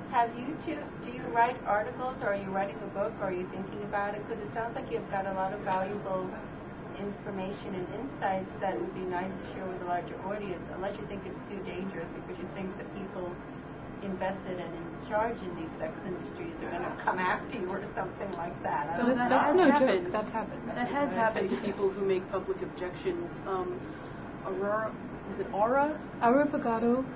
do you write articles, or are you writing a book, or are you thinking about it? Because it sounds like you've got a lot of valuable information and insights that would be nice to share with a larger audience, unless you think it's too dangerous because you think the people invested and in charge in these sex industries are going to come after you or something like that. That's no joke. That's happened. That has happened to people who make public objections. Aurora Bagato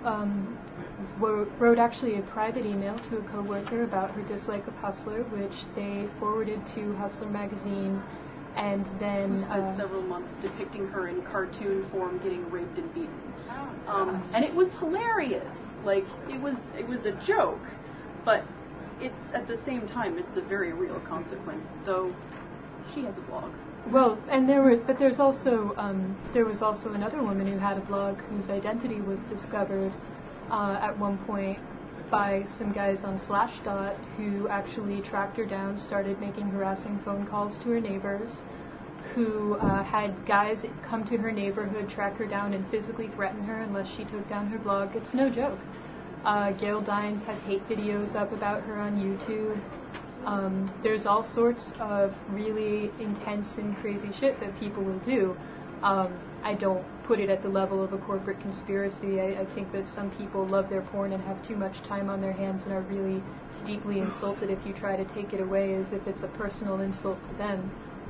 wrote actually a private email to a coworker about her dislike of Hustler, which they forwarded to Hustler magazine, and then spent several months depicting her in cartoon form getting raped and beaten. And it was hilarious. Like, it was a joke, but it's at the same time it's a very real consequence. Though she has a blog. Well, and there was also another woman who had a blog whose identity was discovered at one point by some guys on Slashdot who actually tracked her down, started making harassing phone calls to her neighbors, who had guys come to her neighborhood, track her down, and physically threaten her unless she took down her blog. It's no joke. Gail Dines has hate videos up about her on YouTube. There's all sorts of really intense and crazy shit that people will do. I don't put it at the level of a corporate conspiracy. I think that some people love their porn and have too much time on their hands and are really deeply insulted if you try to take it away as if it's a personal insult to them.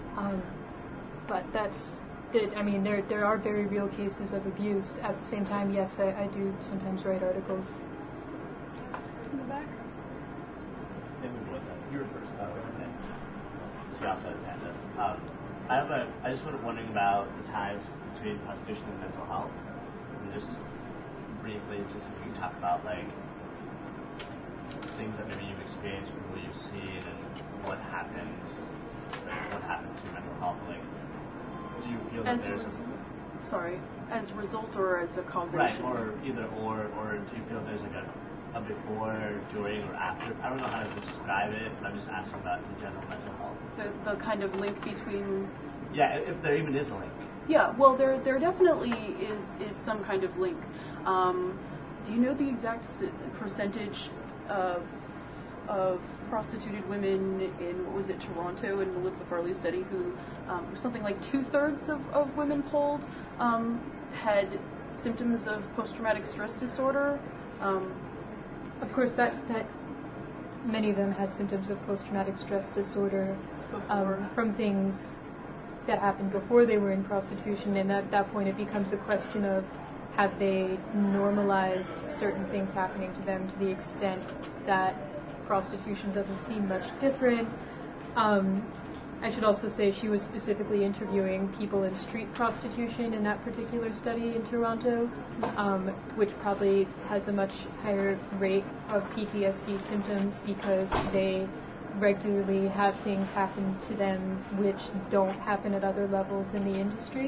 But there are very real cases of abuse. At the same time, yes, I do sometimes write articles. In the back? You were first, and she also has hand up. I just was wondering about the ties between prostitution and mental health. And just briefly, if you can talk about things that maybe you've experienced, people you've seen, and what happens to mental health. Do you feel that there's as a result or as a causation? Right, or either or do you feel there's a before, during, or after? I don't know how to describe it, but I'm just asking about the general mental health. The kind of link between... Yeah, if there even is a link. Yeah, well, there definitely is some kind of link. Do you know the exact percentage of prostituted women in, what was it, Toronto, in Melissa Farley's study, who something like 2/3 of women polled had symptoms of post-traumatic stress disorder? Of course, that many of them had symptoms of post-traumatic stress disorder from things that happened before they were in prostitution, and at that point it becomes a question of have they normalized certain things happening to them to the extent that prostitution doesn't seem much different. I should also say she was specifically interviewing people in street prostitution in that particular study in Toronto, which probably has a much higher rate of PTSD symptoms because they regularly have things happen to them which don't happen at other levels in the industry.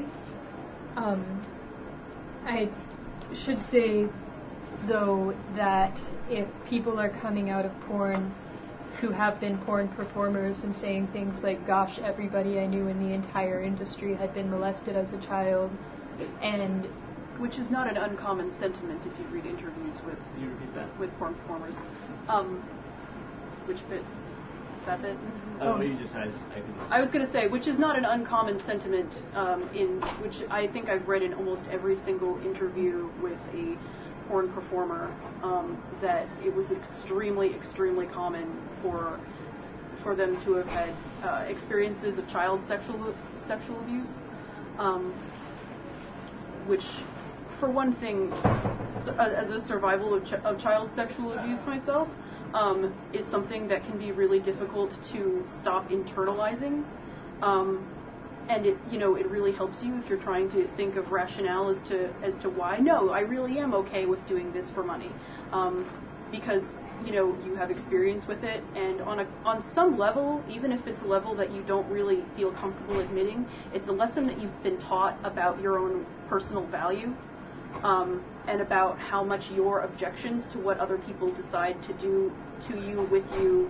I should say, though, that if people are coming out of porn who have been porn performers and saying things like, gosh, everybody I knew in the entire industry had been molested as a child, and which is not an uncommon sentiment if you read interviews with porn performers. Which bit? That bit? You just said. I was going to say, which is not an uncommon sentiment, in which I think I've read in almost every single interview with a porn performer, that it was extremely, extremely common for them to have had experiences of child sexual abuse, which for one thing, as a survival of child sexual abuse myself, is something that can be really difficult to stop internalizing. And it really helps you if you're trying to think of rationale as to why. No, I really am okay with doing this for money, because you have experience with it, and on some level, even if it's a level that you don't really feel comfortable admitting, it's a lesson that you've been taught about your own personal value, and about how much your objections to what other people decide to do to you, with you,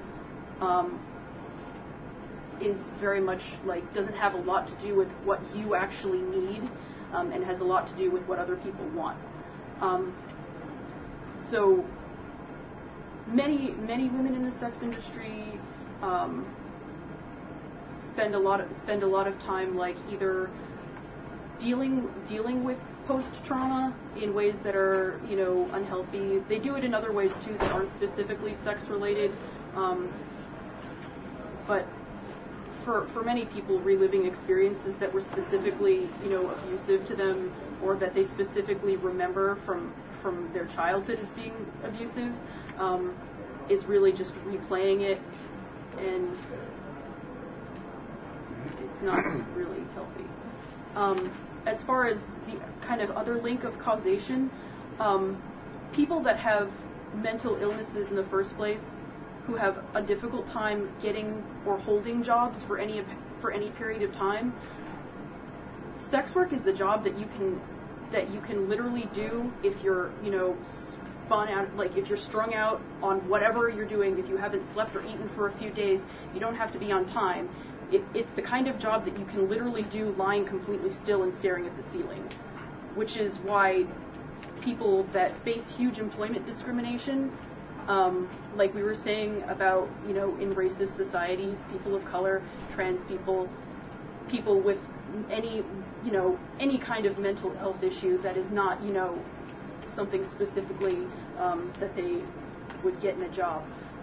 is very much doesn't have a lot to do with what you actually need, and has a lot to do with what other people want. So many women in the sex industry spend a lot of time either dealing with post-trauma in ways that are unhealthy. They do it in other ways too that aren't specifically sex related, but for many people, reliving experiences that were specifically abusive to them, or that they specifically remember from their childhood as being abusive, is really just replaying it, and it's not really healthy. As far as the kind of other link of causation, people that have mental illnesses in the first place, who have a difficult time getting or holding jobs for any period of time, sex work is the job that you can literally do if you're spun out, if you're strung out on whatever you're doing. If you haven't slept or eaten for a few days, you don't have to be on time. It's the kind of job that you can literally do lying completely still and staring at the ceiling, which is why people that face huge employment discrimination, like we were saying about, in racist societies, people of color, trans people, people with any kind of mental health issue that is not, something specifically that they would get in a job,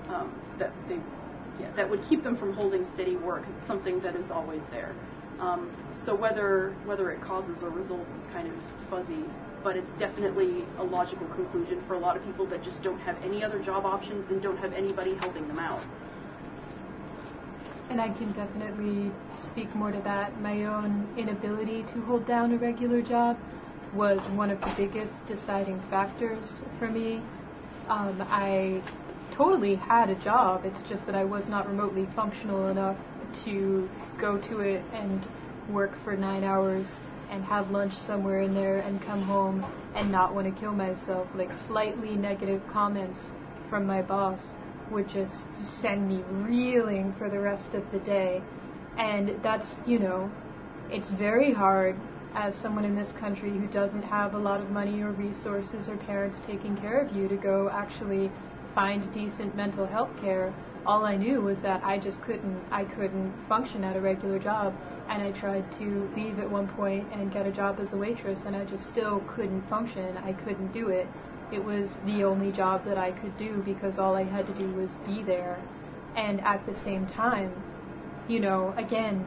that would keep them from holding steady work. It's something that is always there. So whether it causes or results is kind of fuzzy, but it's definitely a logical conclusion for a lot of people that just don't have any other job options and don't have anybody helping them out. And I can definitely speak more to that. My own inability to hold down a regular job was one of the biggest deciding factors for me. I totally had a job, it's just that I was not remotely functional enough to go to it and work for 9 hours and have lunch somewhere in there and come home and not want to kill myself. Slightly negative comments from my boss would just send me reeling for the rest of the day. And that's, it's very hard as someone in this country who doesn't have a lot of money or resources or parents taking care of you to go actually find decent mental health care. All I knew was that I couldn't function at a regular job, and I tried to leave at one point and get a job as a waitress, and I just still couldn't function. I couldn't do it. It was the only job that I could do because all I had to do was be there. And at the same time, again,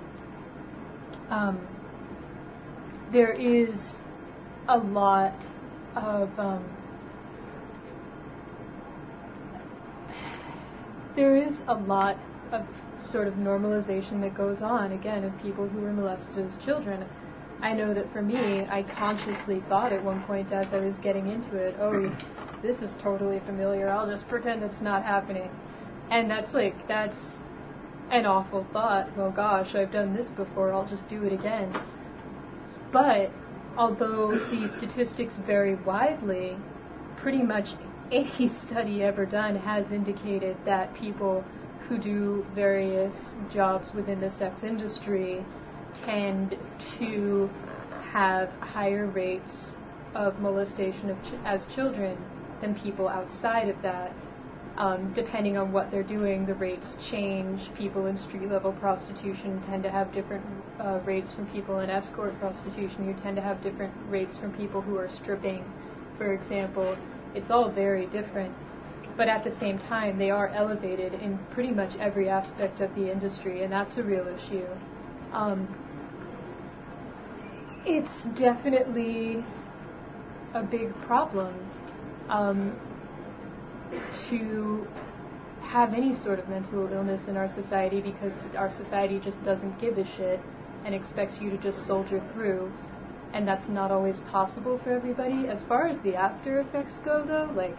there is a lot of sort of normalization that goes on, again, of people who were molested as children. I know that for me, I consciously thought at one point as I was getting into it, oh, this is totally familiar, I'll just pretend it's not happening. And that's an awful thought. Well, gosh, I've done this before, I'll just do it again. But although the statistics vary widely, pretty much any study ever done has indicated that people who do various jobs within the sex industry tend to have higher rates of molestation as children than people outside of that. Depending on what they're doing, the rates change. People in street-level prostitution tend to have different rates from people in escort prostitution. You tend to have different rates from people who are stripping, for example. It's all very different. But at the same time, they are elevated in pretty much every aspect of the industry, and that's a real issue. It's definitely a big problem to have any sort of mental illness in our society, because our society just doesn't give a shit and expects you to just soldier through, and that's not always possible for everybody. As far as the after effects go, though, like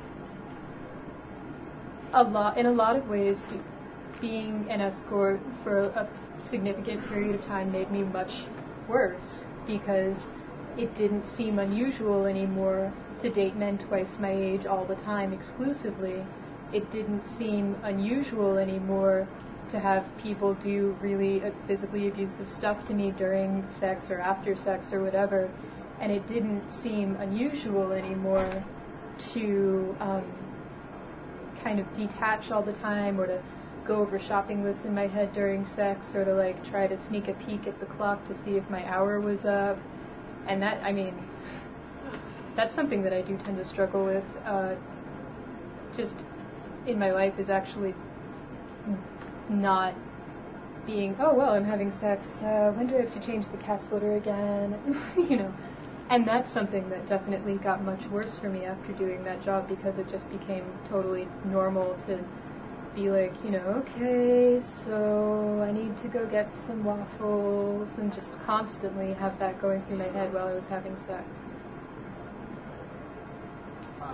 in a lot of ways, being an escort for a significant period of time made me much worse, because it didn't seem unusual anymore to date men twice my age all the time exclusively. It didn't seem unusual anymore to have people do really physically abusive stuff to me during sex or after sex or whatever, and it didn't seem unusual anymore to kind of detach all the time, or to go over shopping lists in my head during sex, or to like try to sneak a peek at the clock to see if my hour was up. And that, I mean, that's something that I do tend to struggle with. Just in my life is actually not being, oh well, I'm having sex, when do I have to change the cat's litter again? You know. And that's something that definitely got much worse for me after doing that job, because it just became totally normal to be like, you know, okay, so I need to go get some waffles, and just constantly have that going through my head while I was having sex. I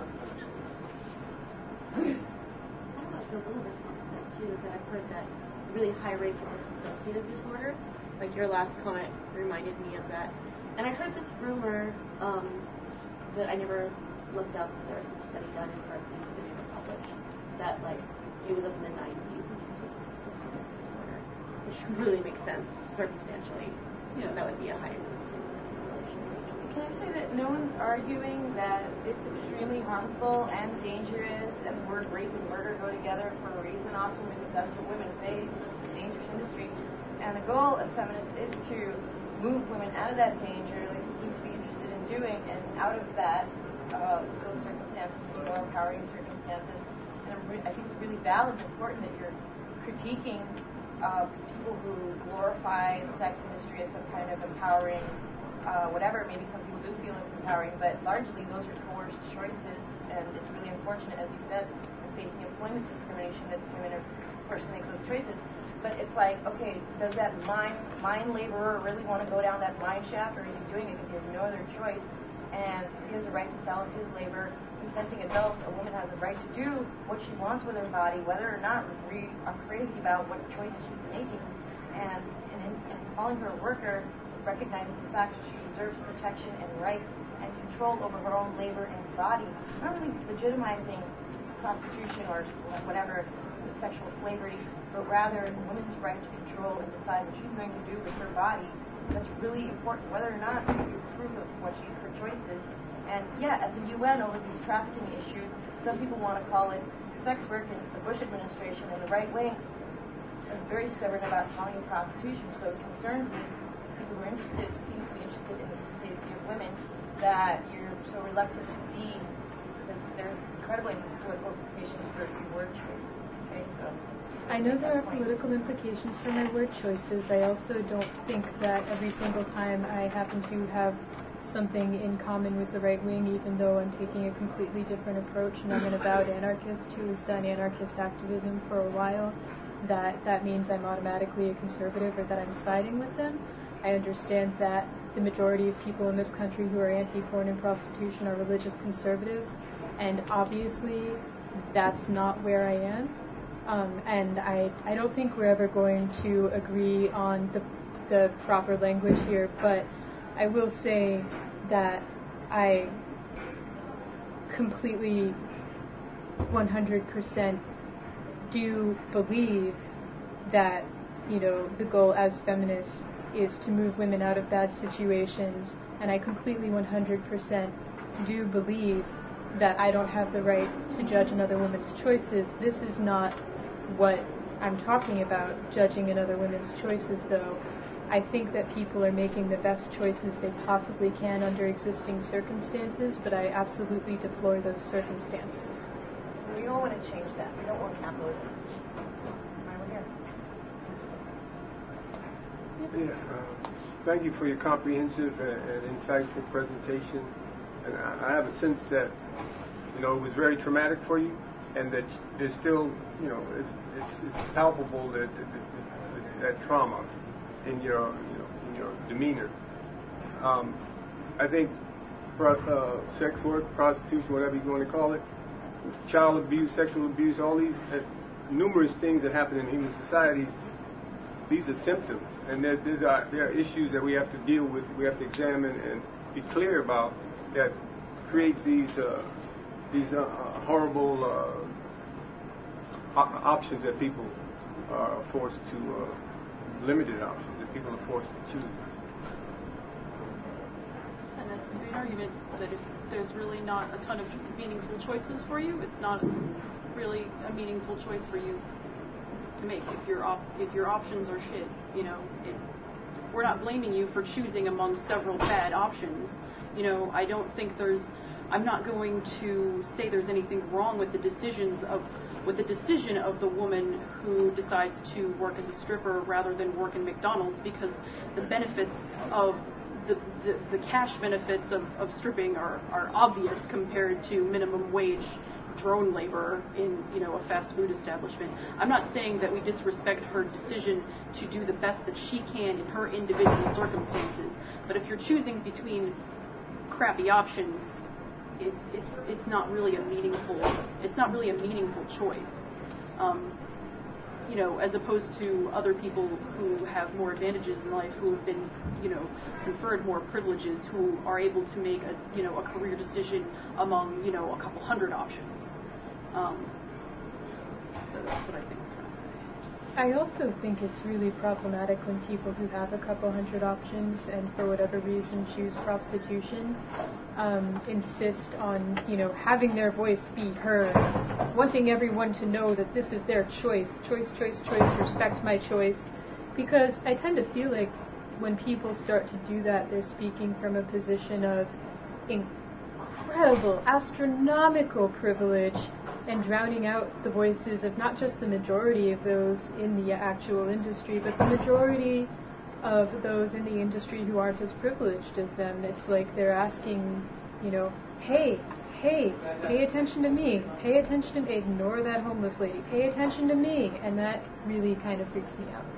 don't know if the little response to that too is that I've heard that really high rates of dissociative disorder. Like your last comment reminded me of that. And I heard this rumor that I never looked up. There was some study done in Berkeley that was never published, that like it was up in the 90s in terms of dissociative disorder, which really makes sense circumstantially. Yeah. That would be a high relation. Can I say that no one's arguing that it's extremely harmful and dangerous, and the word rape and murder go together for a reason often, because that's what women face. It's a dangerous industry. And the goal as feminists is to move women out of that danger, like we seem to be interested in doing, and out of that those circumstances, more empowering circumstances. And I think it's really valid and important that you're critiquing people who glorify the sex industry as some kind of empowering whatever. Maybe some people do feel it's empowering, but largely those are coerced choices, and it's really unfortunate, as you said, in facing employment discrimination, that women are forced to make those choices. But it's like, okay, does that mine laborer really want to go down that mine shaft, or is he doing it because he has no other choice? And he has a right to sell his labor. Consenting adults, a woman has a right to do what she wants with her body, whether or not we are crazy about what choices she's making. And in calling her a worker, recognizes the fact that she deserves protection and rights and control over her own labor and body. Not really legitimizing prostitution or whatever, sexual slavery, but rather a woman's right to control and decide what she's going to do with her body. That's really important, whether or not you approve of her choices. And yeah, at the UN over these trafficking issues, some people want to call it sex work, and the Bush administration and the right wing is very stubborn about calling it prostitution. So it concerns me, people who are interested, seem to be interested in the safety of women, that you're so reluctant to see that there's incredibly political implications for your word choices. Okay, so I know there are political implications for my word choices. I also don't think that every single time I happen to have something in common with the right wing, even though I'm taking a completely different approach, and I'm an avowed anarchist who has done anarchist activism for a while, that means I'm automatically a conservative, or that I'm siding with them. I understand that the majority of people in this country who are anti-porn and prostitution are religious conservatives, and obviously that's not where I am. And I don't think we're ever going to agree on the proper language here, but I will say that I completely 100% do believe that, you know, the goal as feminists is to move women out of bad situations, and I completely 100% do believe that I don't have the right to judge another woman's choices. This is not what I'm talking about, judging another woman's choices, though. I think that people are making the best choices they possibly can under existing circumstances, but I absolutely deplore those circumstances. We don't want to change that. We don't want capitalism. Why we're here. Yeah, thank you for your comprehensive and insightful presentation. And I have a sense that, you know, it was very traumatic for you, and that there's still, you know, it's palpable that trauma in your, you know, in your demeanor. I think sex work, prostitution, whatever you want to call it, child abuse, sexual abuse, all these numerous things that happen in human societies. These are symptoms, and there are issues that we have to deal with. We have to examine and be clear about that create these horrible options that people are forced to, limited options that people are forced to choose. And that's the great argument that if there's really not a ton of meaningful choices for you, it's not really a meaningful choice for you to make. If your options are shit, you know, we're not blaming you for choosing among several bad options. You know, I'm not going to say there's anything wrong with the decision of the woman who decides to work as a stripper rather than work in McDonald's, because the benefits of the cash benefits of stripping are obvious compared to minimum wage drone labor in, you know, a fast food establishment. I'm not saying that we disrespect her decision to do the best that she can in her individual circumstances, but if you're choosing between crappy options, it's not really a meaningful choice. You know, as opposed to other people who have more advantages in life, who have been, you know, conferred more privileges, who are able to make a career decision among, you know, a couple hundred options. So that's what I think I'm trying to say. I also think it's really problematic when people who have a couple hundred options and for whatever reason choose prostitution insist on, you know, having their voice be heard, wanting everyone to know that this is their choice, respect my choice. Because I tend to feel like when people start to do that, they're speaking from a position of incredible, astronomical privilege, and drowning out the voices of not just the majority of those in the actual industry, but the majority of those in the industry who aren't as privileged as them. It's like they're asking, you know, hey, pay attention to me, ignore that homeless lady, pay attention to me, and that really kind of freaks me out.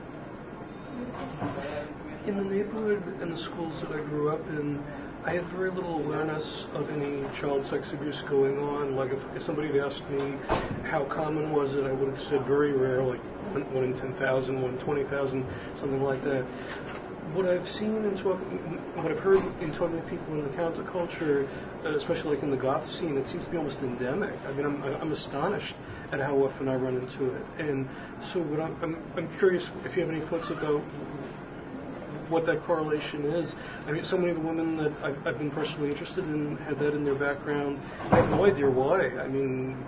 In the neighborhood and the schools that I grew up in, I had very little awareness of any child sex abuse going on. Like if somebody had asked me how common was it, I would have said very rare, like 1 in 10,000, 1 in 20,000, something like that. What I've seen and what I've heard in talking to people in the counterculture, especially like in the goth scene, it seems to be almost endemic. I mean, I'm astonished at how often I run into it. And so what I'm curious if you have any thoughts about what that correlation is. I mean, so many of the women that I've been personally interested in had that in their background. I have no idea why. I mean,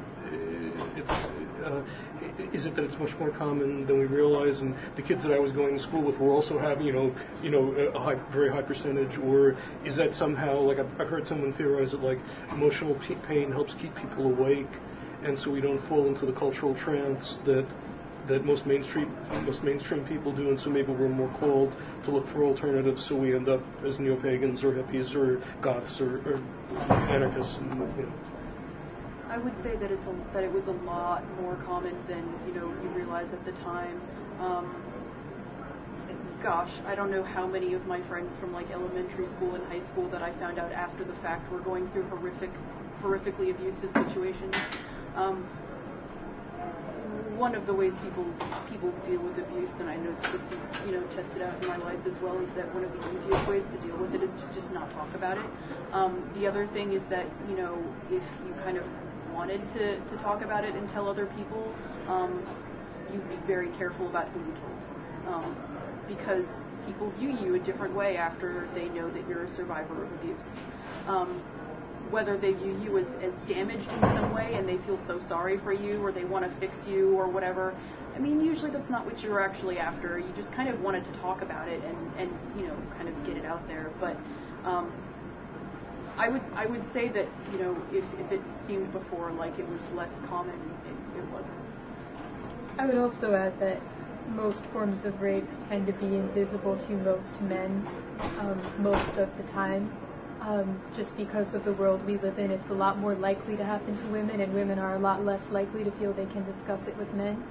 is it that it's much more common than we realize, and the kids that I was going to school with were also having, a very high percentage, or is that somehow, like I've heard someone theorize that like emotional pain helps keep people awake, and so we don't fall into the cultural trance that most mainstream people do, and so maybe we're more called to look for alternatives, so we end up as neo-pagans or hippies or goths or anarchists. And, you know. I would say that it was a lot more common than you realize at the time. Gosh, I don't know how many of my friends from like elementary school and high school that I found out after the fact were going through horrifically abusive situations. One of the ways people deal with abuse, and I know this is tested out in my life as well, is that one of the easiest ways to deal with it is to just not talk about it. The other thing is that if you kind of wanted to talk about it and tell other people, you'd be very careful about who you told, because people view you a different way after they know that you're a survivor of abuse. Whether they view you as damaged in some way and they feel so sorry for you, or they want to fix you or whatever. I mean, usually that's not what you're actually after. You just kind of wanted to talk about it and kind of get it out there. But I would say that if it seemed before like it was less common, it wasn't. I would also add that most forms of rape tend to be invisible to most men most of the time. just because of the world we live in. It's a lot more likely to happen to women, and women are a lot less likely to feel they can discuss it with men.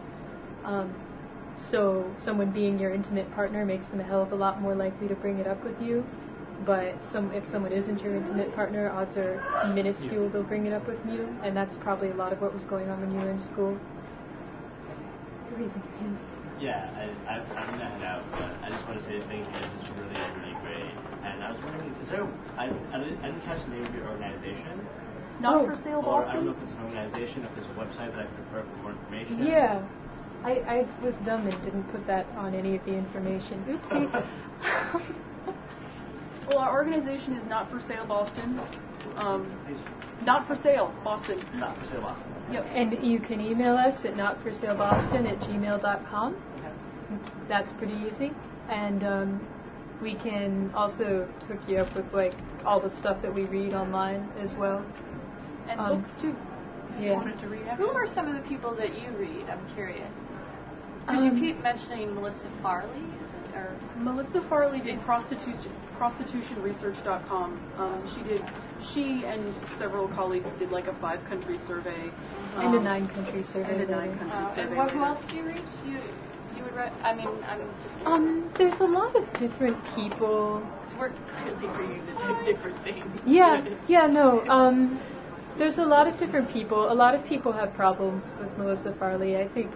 So someone being your intimate partner makes them a hell of a lot more likely to bring it up with you. But if someone isn't your intimate partner, odds are minuscule they'll bring it up with you, and that's probably a lot of what was going on when you were in school. You're raising your hand. Yeah, I'm going to head out, but I just want to say thank you. This is really, really great. And I was wondering, I didn't catch the name of your organization. Not for Sale Boston? Or I don't know if it's an organization, if there's a website that I can refer for more information. Yeah. I was dumb and didn't put that on any of the information. Oopsie. Well, our organization is Not for Sale Boston. Not for Sale Boston. Not for Sale Boston. Yep. And you can email us at notforsaleboston@gmail.com. That's pretty easy. And we can also hook you up with like all the stuff that we read online as well. And books too. If you wanted to read. Who are some of the people that you read? I'm curious. Because you keep mentioning Melissa Farley. Melissa Farley did prostitutionresearch.com. She and several colleagues did like a 5-country survey. And a 9-country survey. And who else do you read? You would read? I mean, I'm just curious. There's a lot of different people. Because we're clearly reading the different things. There's a lot of different people. A lot of people have problems with Melissa Farley. I think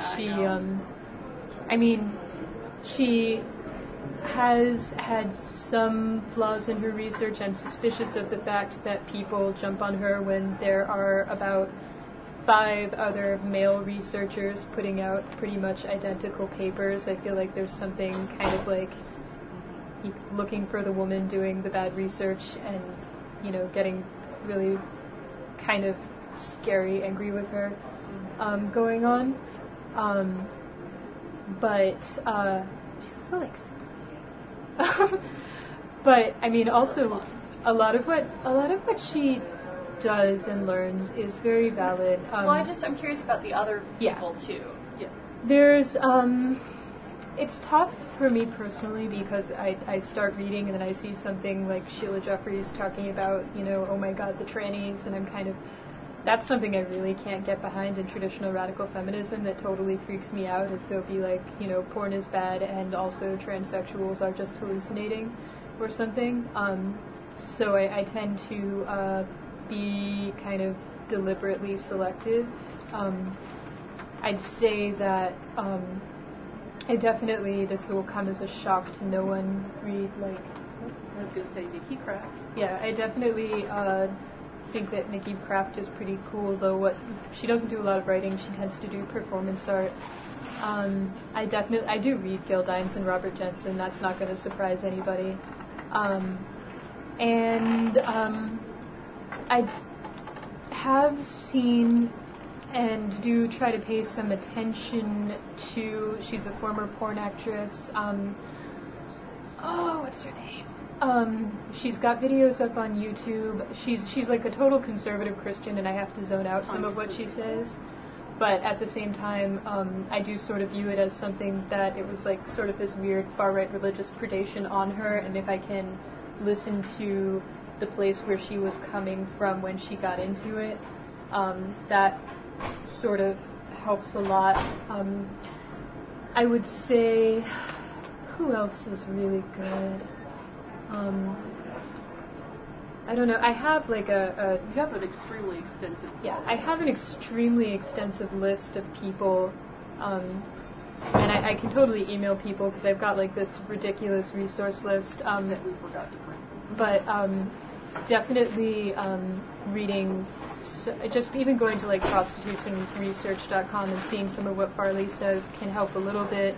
she has had some flaws in her research. I'm suspicious of the fact that people jump on her when there are about 5 other male researchers putting out pretty much identical papers. I feel like there's something kind of like looking for the woman doing the bad research and, getting really kind of scary angry with her going on. But she's also like but I mean also a lot of what she does and learns is very valid. I'm curious about the other people too. Yeah. There's it's tough for me personally because I start reading and then I see something like Sheila Jeffries talking about, oh my god, the trannies, and I'm kind of, that's something I really can't get behind in traditional radical feminism. That totally freaks me out, as they'll be like, porn is bad and also transsexuals are just hallucinating or something. So I tend to be kind of deliberately selective. I'd say that I definitely, this will come as a shock to no one, read like... I was going to say Nikki Kraft. Yeah, I definitely think that Nikki Kraft is pretty cool, though she doesn't do a lot of writing. She tends to do performance art. I do read Gil Dines and Robert Jensen. That's not going to surprise anybody. I have seen and do try to pay some attention to, she's a former porn actress, what's her name? She's got videos up on YouTube. She's like a total conservative Christian, and I have to zone out some of what she says. But at the same time, I do sort of view it as something that it was like sort of this weird far-right religious predation on her, and if I can listen to the place where she was coming from when she got into it, that sort of helps a lot. I would say, who else is really good? I don't know. I have like you have an extremely extensive... Yeah, I have an extremely extensive list of people, and I can totally email people because I've got like this ridiculous resource list. That we forgot to bring. But definitely reading, just even going to like prostitutionresearch.com and seeing some of what Farley says can help a little bit.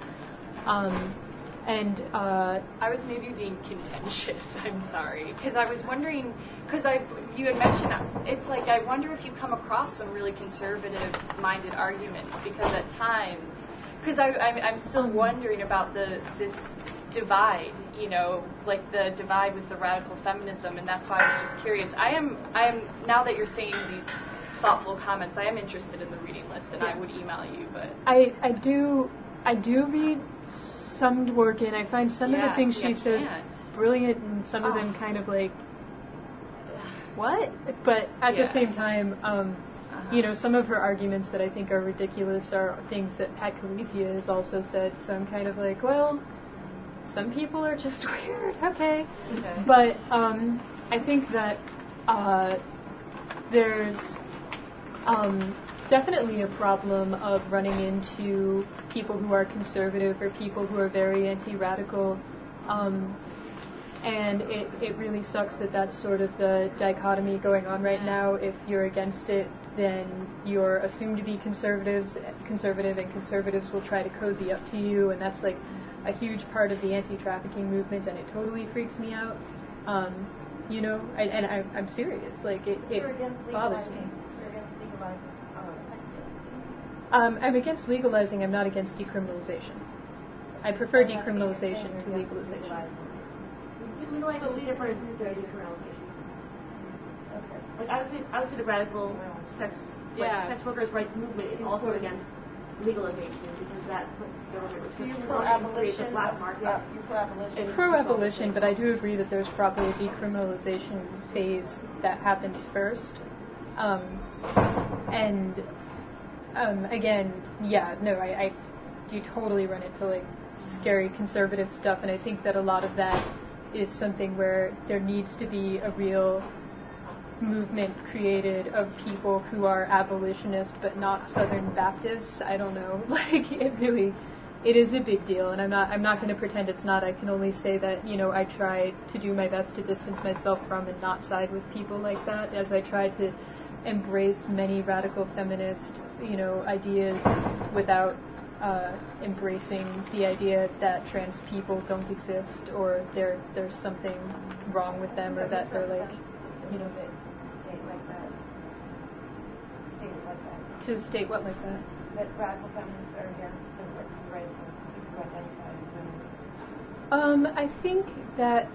I was maybe being contentious, I'm sorry, because I was wondering, you had mentioned, it's like I wonder if you come across some really conservative-minded arguments, because at times, because I'm still wondering about this divide, like the divide with the radical feminism, and that's why I was just curious. I am now that you're saying these thoughtful comments, I am interested in the reading list, and I would email you, but I do read some Dworkin. I find some of the things she says brilliant, and some of them kind of like what? But at the same time, some of her arguments that I think are ridiculous are things that Pat Califia has also said. So I'm kind of like, well, some people are just weird. Okay. But I think that there's definitely a problem of running into people who are conservative or people who are very anti-radical. And it really sucks that that's sort of the dichotomy going on right now. If you're against it, then you're assumed to be conservative, and conservatives will try to cozy up to you, and that's like a huge part of the anti-trafficking movement, and it totally freaks me out. I'm serious. Like, it bothers me. You're against legalizing sex work? I'm against legalizing. I'm not against decriminalization. I prefer decriminalization to legalization. Legalize a leader for decriminalization. Okay. Like I would say the radical sex workers' rights movement is also against legalization because that puts government restrictions on it and creates a black market. Pro-abolition, but I do agree that there's probably a decriminalization phase that happens first. I do totally run into like scary conservative stuff, and I think that a lot of that is something where there needs to be a real movement created of people who are abolitionists but not Southern Baptists. I don't know. Like, it is a big deal, and I'm not going to pretend it's not. I can only say that, I try to do my best to distance myself from and not side with people like that, as I try to embrace many radical feminist, ideas without embracing the idea that trans people don't exist, or there's something wrong with them, or that they're like, to state what like that? That radical feminists are against the rights of people who identify as women. I think that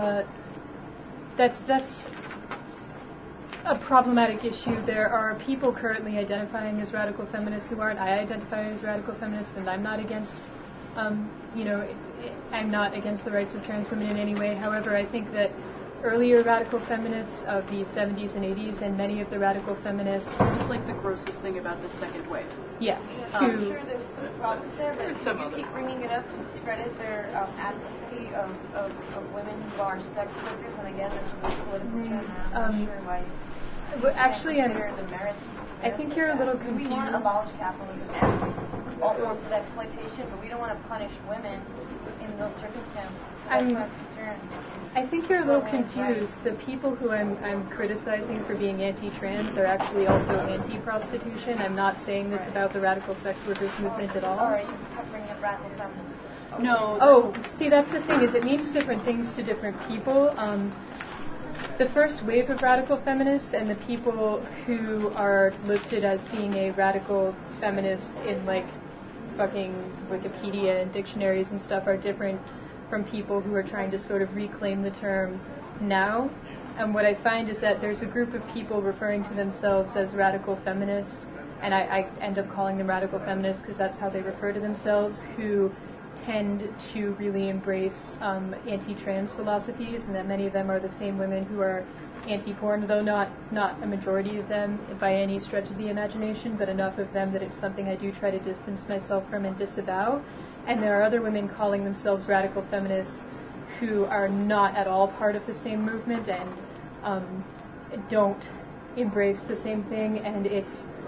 that's a problematic issue. There are people currently identifying as radical feminists who aren't. I identify as radical feminist, and I'm not against, I'm not against the rights of trans women in any way. However, I think that earlier radical feminists of the 70s and 80s, and many of the radical feminists... It's like the grossest thing about the second wave. Yes. I'm sure there's some problems there, but you keep bringing it up to discredit their advocacy of women who are sex workers, and again, there's a political term. I'm not sure why. Well, actually, I think you're a little confused. We want to abolish capitalism and all forms of exploitation, but we don't want to punish women in those circumstances. So that's my concern. I think you're a little confused. The people who I'm criticizing for being anti-trans are actually also anti-prostitution. I'm not saying this about the radical sex workers movement at all. Or are you covering up radical feminists? No. See, that's the thing, is it means different things to different people. The first wave of radical feminists and the people who are listed as being a radical feminist in like fucking Wikipedia and dictionaries and stuff are different from people who are trying to sort of reclaim the term now. And what I find is that there's a group of people referring to themselves as radical feminists, and I end up calling them radical feminists because that's how they refer to themselves, who tend to really embrace anti-trans philosophies, and that many of them are the same women who are anti-porn, though not a majority of them by any stretch of the imagination, but enough of them that it's something I do try to distance myself from and disavow. And there are other women calling themselves radical feminists who are not at all part of the same movement and don't embrace the same thing, and it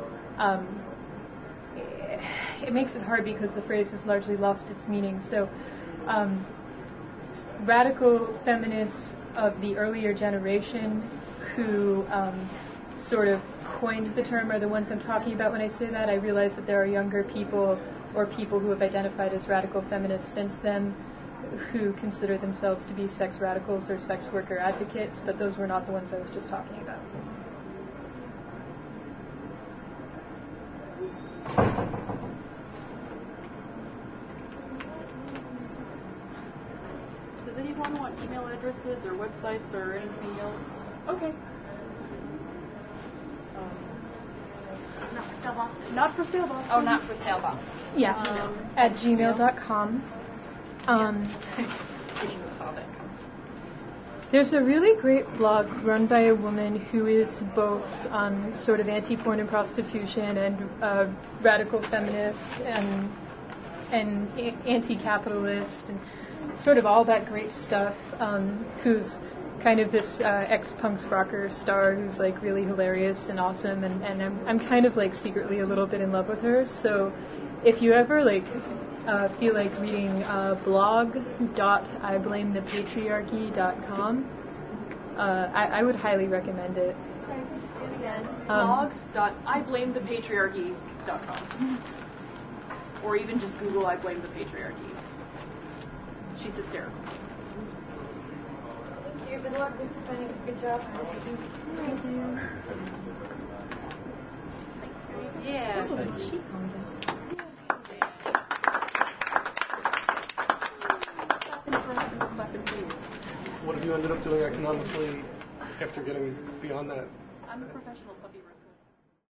makes it hard because the phrase has largely lost its meaning. So radical feminists of the earlier generation who sort of coined the term are the ones I'm talking about when I say that. I realize that there are younger people or people who have identified as radical feminists since then who consider themselves to be sex radicals or sex worker advocates, but those were not the ones I was just talking about. Does anyone want email addresses or websites or anything else? Okay. Not for sale, Boston. Not for sale, Boston. Oh, not for sale, Boston. Yeah, at gmail.com. There's a really great blog run by a woman who is both sort of anti-porn and prostitution and radical feminist and anti-capitalist and sort of all that great stuff, who's kind of this ex-punk rocker star who's like really hilarious and awesome, and I'm kind of like secretly a little bit in love with her. So if you ever like feel like reading blog.iblamethepatriarchy.com, I would highly recommend it. Sorry, please do it again. blog.iblamethepatriarchy.com. Or even just Google I Blame the Patriarchy. She's hysterical. Thank you. Good luck with finding a good job. Thank you. Yeah. What have you ended up doing economically after getting beyond that? I'm a professional